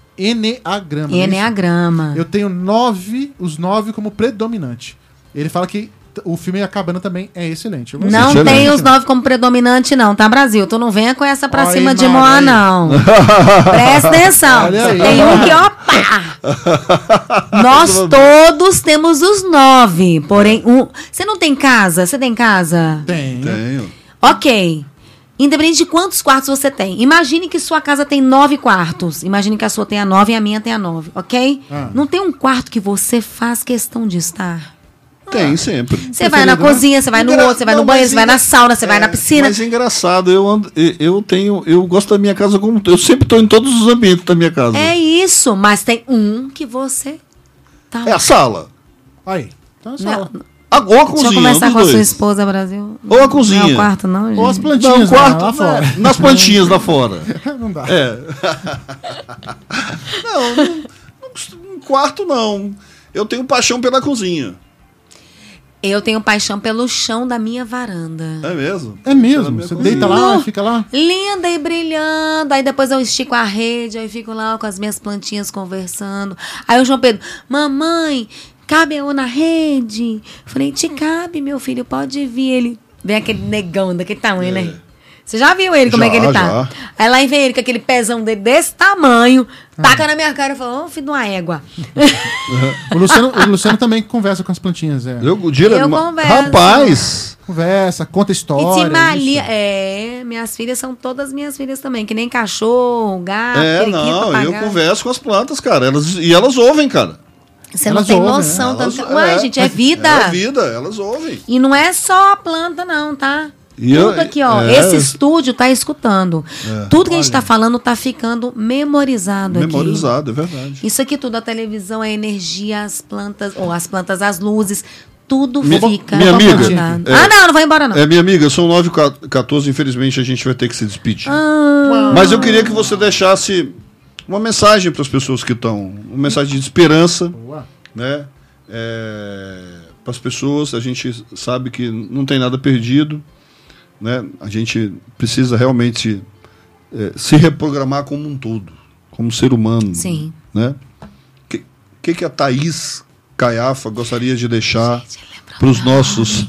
Eneagrama. Eu tenho os 9 como predominante. Ele fala que o filme Acabando também é excelente. Não tem os 9 como predominante, não, tá, Brasil? Tu não venha com essa pra cima de Moá, não. Presta atenção. Tem um que, nós todos temos os 9. Porém, você não tem casa? Você tem casa? Tenho. Ok. Independente de quantos quartos você tem. Imagine que sua casa tem 9 quartos. Imagine que a sua tem a 9 e a minha tem a 9, ok? Não tem um quarto que você faz questão de estar? Tem, sempre. Você vai na cozinha, você vai no outro, você vai no banheiro, você vai na sauna, você vai na piscina. Mas é engraçado, eu gosto da minha casa como... Eu sempre estou em todos os ambientes da minha casa. É isso, mas tem um que você... Tá é a sala. Aí, então a sala. Ou a cozinha. Deixa eu conversar com a sua esposa, Brasil. Ou a cozinha. Não é o quarto, não, gente. Ou as plantinhas lá fora. Nas plantinhas lá fora. Não dá. Não, quarto não. Eu tenho paixão pela cozinha. Eu tenho paixão pelo chão da minha varanda. É mesmo? É mesmo? Você deita lá, fica lá? Linda e brilhando. Aí depois eu estico a rede, aí fico lá com as minhas plantinhas conversando. Aí o João Pedro, mamãe, cabe eu na rede? Falei, te cabe, meu filho, pode vir. Ele vem aquele negão daquele tamanho, né? Você já viu ele, como é que ele tá? Já. Aí lá vem ele com aquele pezão dele desse tamanho, taca na minha cara e fala, filho de uma égua. O Luciano também conversa com as plantinhas. Eu converso. Rapaz! Conversa, conta história. Minhas filhas são todas minhas filhas também, que nem cachorro, gato, eu converso com as plantas, cara. Elas ouvem, cara. Você não tem noção. Gente, é vida. É vida, elas ouvem. E não é só a planta, não, tá? Tudo aqui, ó. Esse estúdio tá escutando. Tudo que a gente tá falando tá ficando memorizado aqui. Memorizado, é verdade. Isso aqui tudo, a televisão, a energia, as plantas, as luzes, tudo fica. Minha amiga. Não vai embora, não. Minha amiga, são 9h14, infelizmente a gente vai ter que se despedir. Mas eu queria que você deixasse uma mensagem para as pessoas que estão. Uma mensagem de esperança, né? Para as pessoas, a gente sabe que não tem nada perdido. Né? A gente precisa realmente se reprogramar como um todo, como ser humano. Sim. Né? Que a Thaís Caiafa gostaria de deixar para os nossos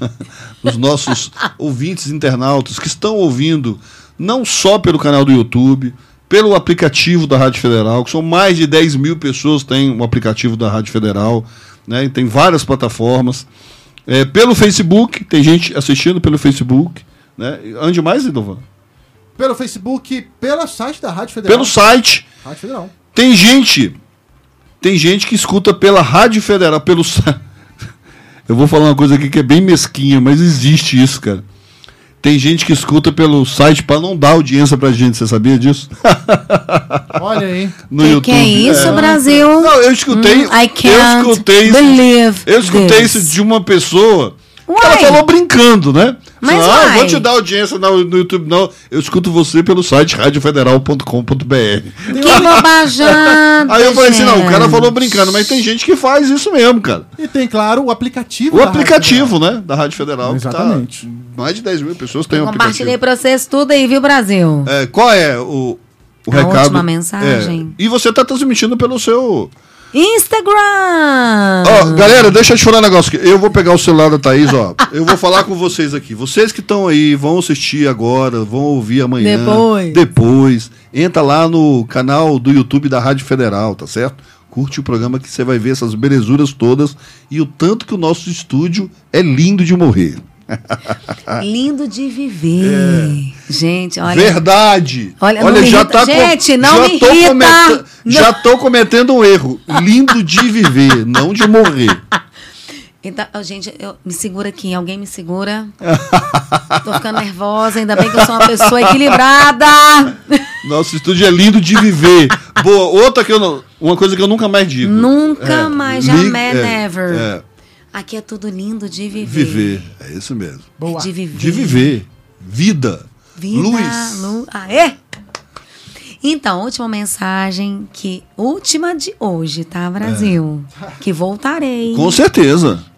ouvintes internautas que estão ouvindo, não só pelo canal do YouTube, pelo aplicativo da Rádio Federal, que são mais de 10 mil pessoas que têm o aplicativo da Rádio Federal, né? E tem várias plataformas. Pelo Facebook, tem gente assistindo pelo Facebook. Né? Onde mais, Idovan? Pelo Facebook, pelo site da Rádio Federal. Pelo site. Rádio Federal. Tem gente que escuta pela Rádio Federal, pelo Eu vou falar uma coisa aqui que é bem mesquinha, mas existe isso, cara. Tem gente que escuta pelo site para não dar audiência pra gente, você sabia disso? Olha aí. No YouTube. Que é isso, Brasil? Não, eu escutei. Eu escutei isso de uma pessoa. Ela falou brincando, né? Mas vou te dar audiência no YouTube, não. Eu escuto você pelo site radiofederal.com.br. Que bobajada. Aí eu falei assim, não, o cara falou brincando, mas tem gente que faz isso mesmo, cara. E tem, claro, o aplicativo. O aplicativo, né? Da Rádio Federal. Exatamente. Que tá, mais de 10 mil pessoas têm o aplicativo. Compartilhei pra vocês tudo aí, viu, Brasil? Qual é o recado? A última mensagem. E você tá transmitindo pelo seu... Instagram! Galera, deixa eu te falar um negócio aqui. Eu vou pegar o celular da Thaís, eu vou falar com vocês aqui. Vocês que estão aí, vão assistir agora, vão ouvir amanhã. Depois. Entra lá no canal do YouTube da Rádio Federal, tá certo? Curte o programa que você vai ver essas belezuras todas e o tanto que o nosso estúdio é lindo de morrer. Lindo de viver. Gente, olha. Verdade. Olha já tá gente, não me irrita. Já tô cometendo um erro. Lindo de viver, não de morrer. Então, gente, me segura aqui. Alguém me segura. Tô ficando nervosa. Ainda bem que eu sou uma pessoa equilibrada. Nosso estúdio é lindo de viver. Boa, uma coisa que eu nunca mais digo. Nunca mais, jamais, never. Aqui é tudo lindo de viver. Viver, é isso mesmo. Boa. De viver. De viver. Vida. Luz. Aê! Então, última mensagem, última de hoje, tá, Brasil? Que voltarei. Com certeza.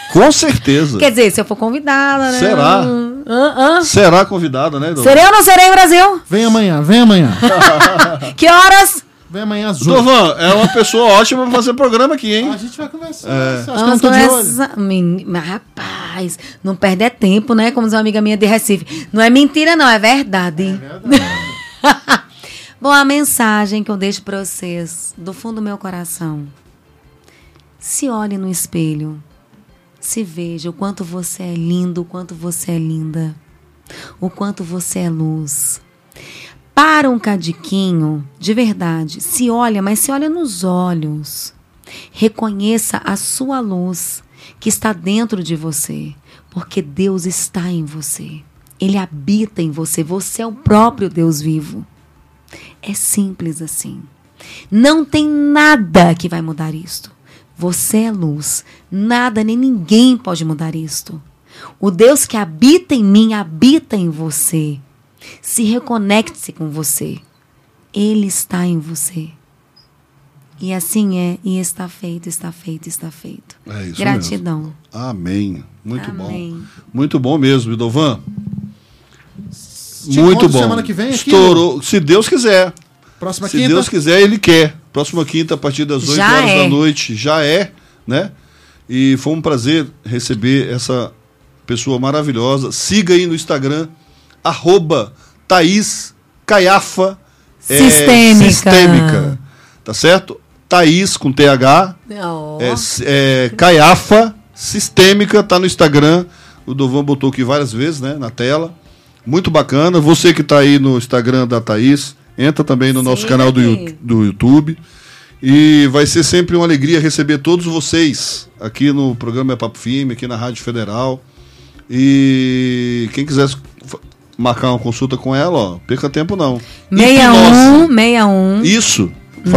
Com certeza. Quer dizer, se eu for convidada, né? Será? Será convidada, né, Dovan? Serei ou não serei, Brasil? Vem amanhã. Que horas? Vem amanhã às 8. Dovan, é uma pessoa ótima pra fazer programa aqui, hein? A gente vai conversar. Vamos conversar. Mas, rapaz, não perder tempo, né? Como diz uma amiga minha de Recife. Não é mentira, não, é verdade. É verdade. Bom, a mensagem que eu deixo pra vocês, do fundo do meu coração. Se olhe no espelho. Se veja o quanto você é lindo, o quanto você é linda. O quanto você é luz. Para um cadiquinho, de verdade, se olha, mas se olha nos olhos. Reconheça a sua luz que está dentro de você, porque Deus está em você. Ele habita em você, você é o próprio Deus vivo. É simples assim. Não tem nada que vai mudar isto. Você é luz, nada nem ninguém pode mudar isto. O Deus que habita em mim, habita em você. Se reconecte-se com você. Ele está em você. E assim é, e está feito, está feito, está feito. É isso. Gratidão. Mesmo. Amém. Muito Amém. Bom. Muito bom mesmo, Dovan. Muito bom. Semana que vem estourou, aqui, se Deus quiser. Próxima se quinta. Deus quiser, Ele quer. Próxima quinta, a partir das 8 horas da noite. Já é, né? E foi um prazer receber essa pessoa maravilhosa. Siga aí no Instagram, @Thaís Caiafa Sistêmica. Tá certo? Thaís com TH. Caiafa Sistêmica, tá no Instagram. O Dovan botou aqui várias vezes, né? Na tela. Muito bacana. Você que tá aí no Instagram da Thaís, entra também no nosso canal do YouTube. E vai ser sempre uma alegria receber todos vocês aqui no programa É Papo Firme, aqui na Rádio Federal. E quem quiser marcar uma consulta com ela, ó, perca tempo não. 61. Isso.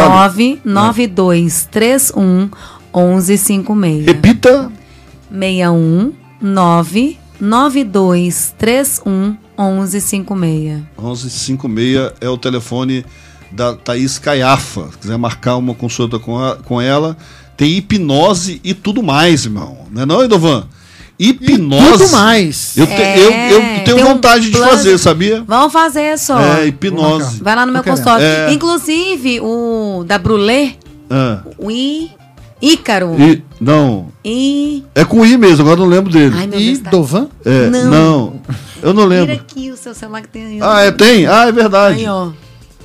99231 1156. Repita. 6199231 1156. 1156 é o telefone da Thaís Caiafa. Se quiser marcar uma consulta com ela, tem hipnose e tudo mais, irmão. Não é não, Edovan? Hipnose. E tudo mais. Eu tenho vontade de fazer, sabia? Vamos fazer só. Hipnose. Vai lá no meu consultório. Inclusive, o da Brulé, o Ícaro. Não. É com I mesmo, agora eu não lembro dele. Ai, meu Deus, Dovan? Não. Eu não lembro. Tira aqui o seu celular que tem aí. Tem? É verdade. Aí, ó.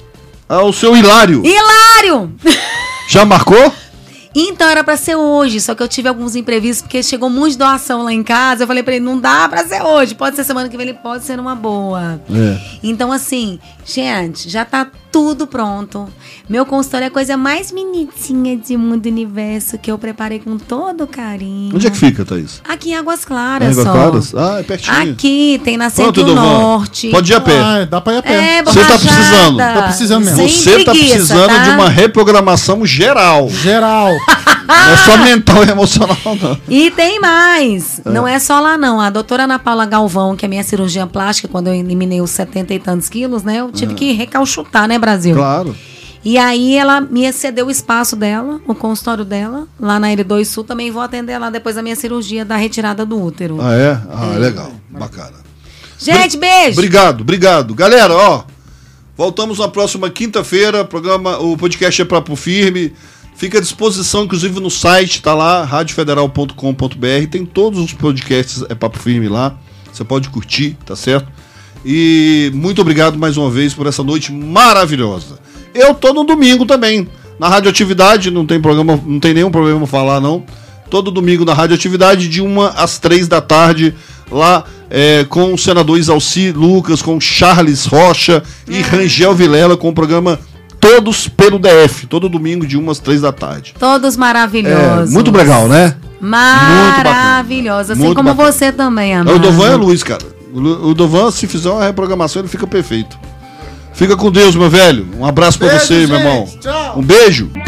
O seu Hilário. Hilário! Já marcou? Então era pra ser hoje, só que eu tive alguns imprevistos, porque chegou muita doação lá em casa. Eu falei pra ele, não dá pra ser hoje, pode ser semana que vem, ele pode ser uma boa. Então assim, gente, já tá tudo pronto. Meu consultório é a coisa mais bonitinha de mundo universo, que eu preparei com todo carinho. Onde é que fica, Thaís? Aqui em Águas Claras, Águas Claras? É pertinho. Aqui, tem na Centro-Norte. Pode ir a pé. Dá pra ir a pé. Você tá precisando. Tá precisando mesmo. Você tá precisando de uma reprogramação geral. Não é só mental e emocional, não. E tem mais. Não é só lá, não. A doutora Ana Paula Galvão, que é minha cirurgiã plástica, quando eu eliminei os 70 e tantos quilos, né? Eu tive que recalchutar, né, Brasil? Claro. E aí ela me cedeu o espaço dela, o consultório dela, lá na L2 Sul. Também vou atender lá depois da minha cirurgia da retirada do útero. Legal. Bacana. Gente, beijo. Obrigado. Galera, voltamos na próxima quinta-feira. O podcast É Papo Firme. Fica à disposição, inclusive no site, tá lá, radiofederal.com.br. Tem todos os podcasts É Papo Firme lá. Você pode curtir, tá certo? E muito obrigado mais uma vez por essa noite maravilhosa. Eu tô no domingo também, na Radioatividade, não tem nenhum problema falar, não. Todo domingo na Radioatividade, de 1 às 3 da tarde, lá com o senador Isalci Lucas, com Charles Rocha e Rangel Vilela, com o programa Todos pelo DF, todo domingo de 1 às 3 da tarde. Todos maravilhosos. Muito legal, né? Maravilhoso, assim como você também, amado. O Dovan é luz, cara. O Dovan, se fizer uma reprogramação, ele fica perfeito. Fica com Deus, meu velho. Um abraço pra você, meu irmão. Tchau. Um beijo.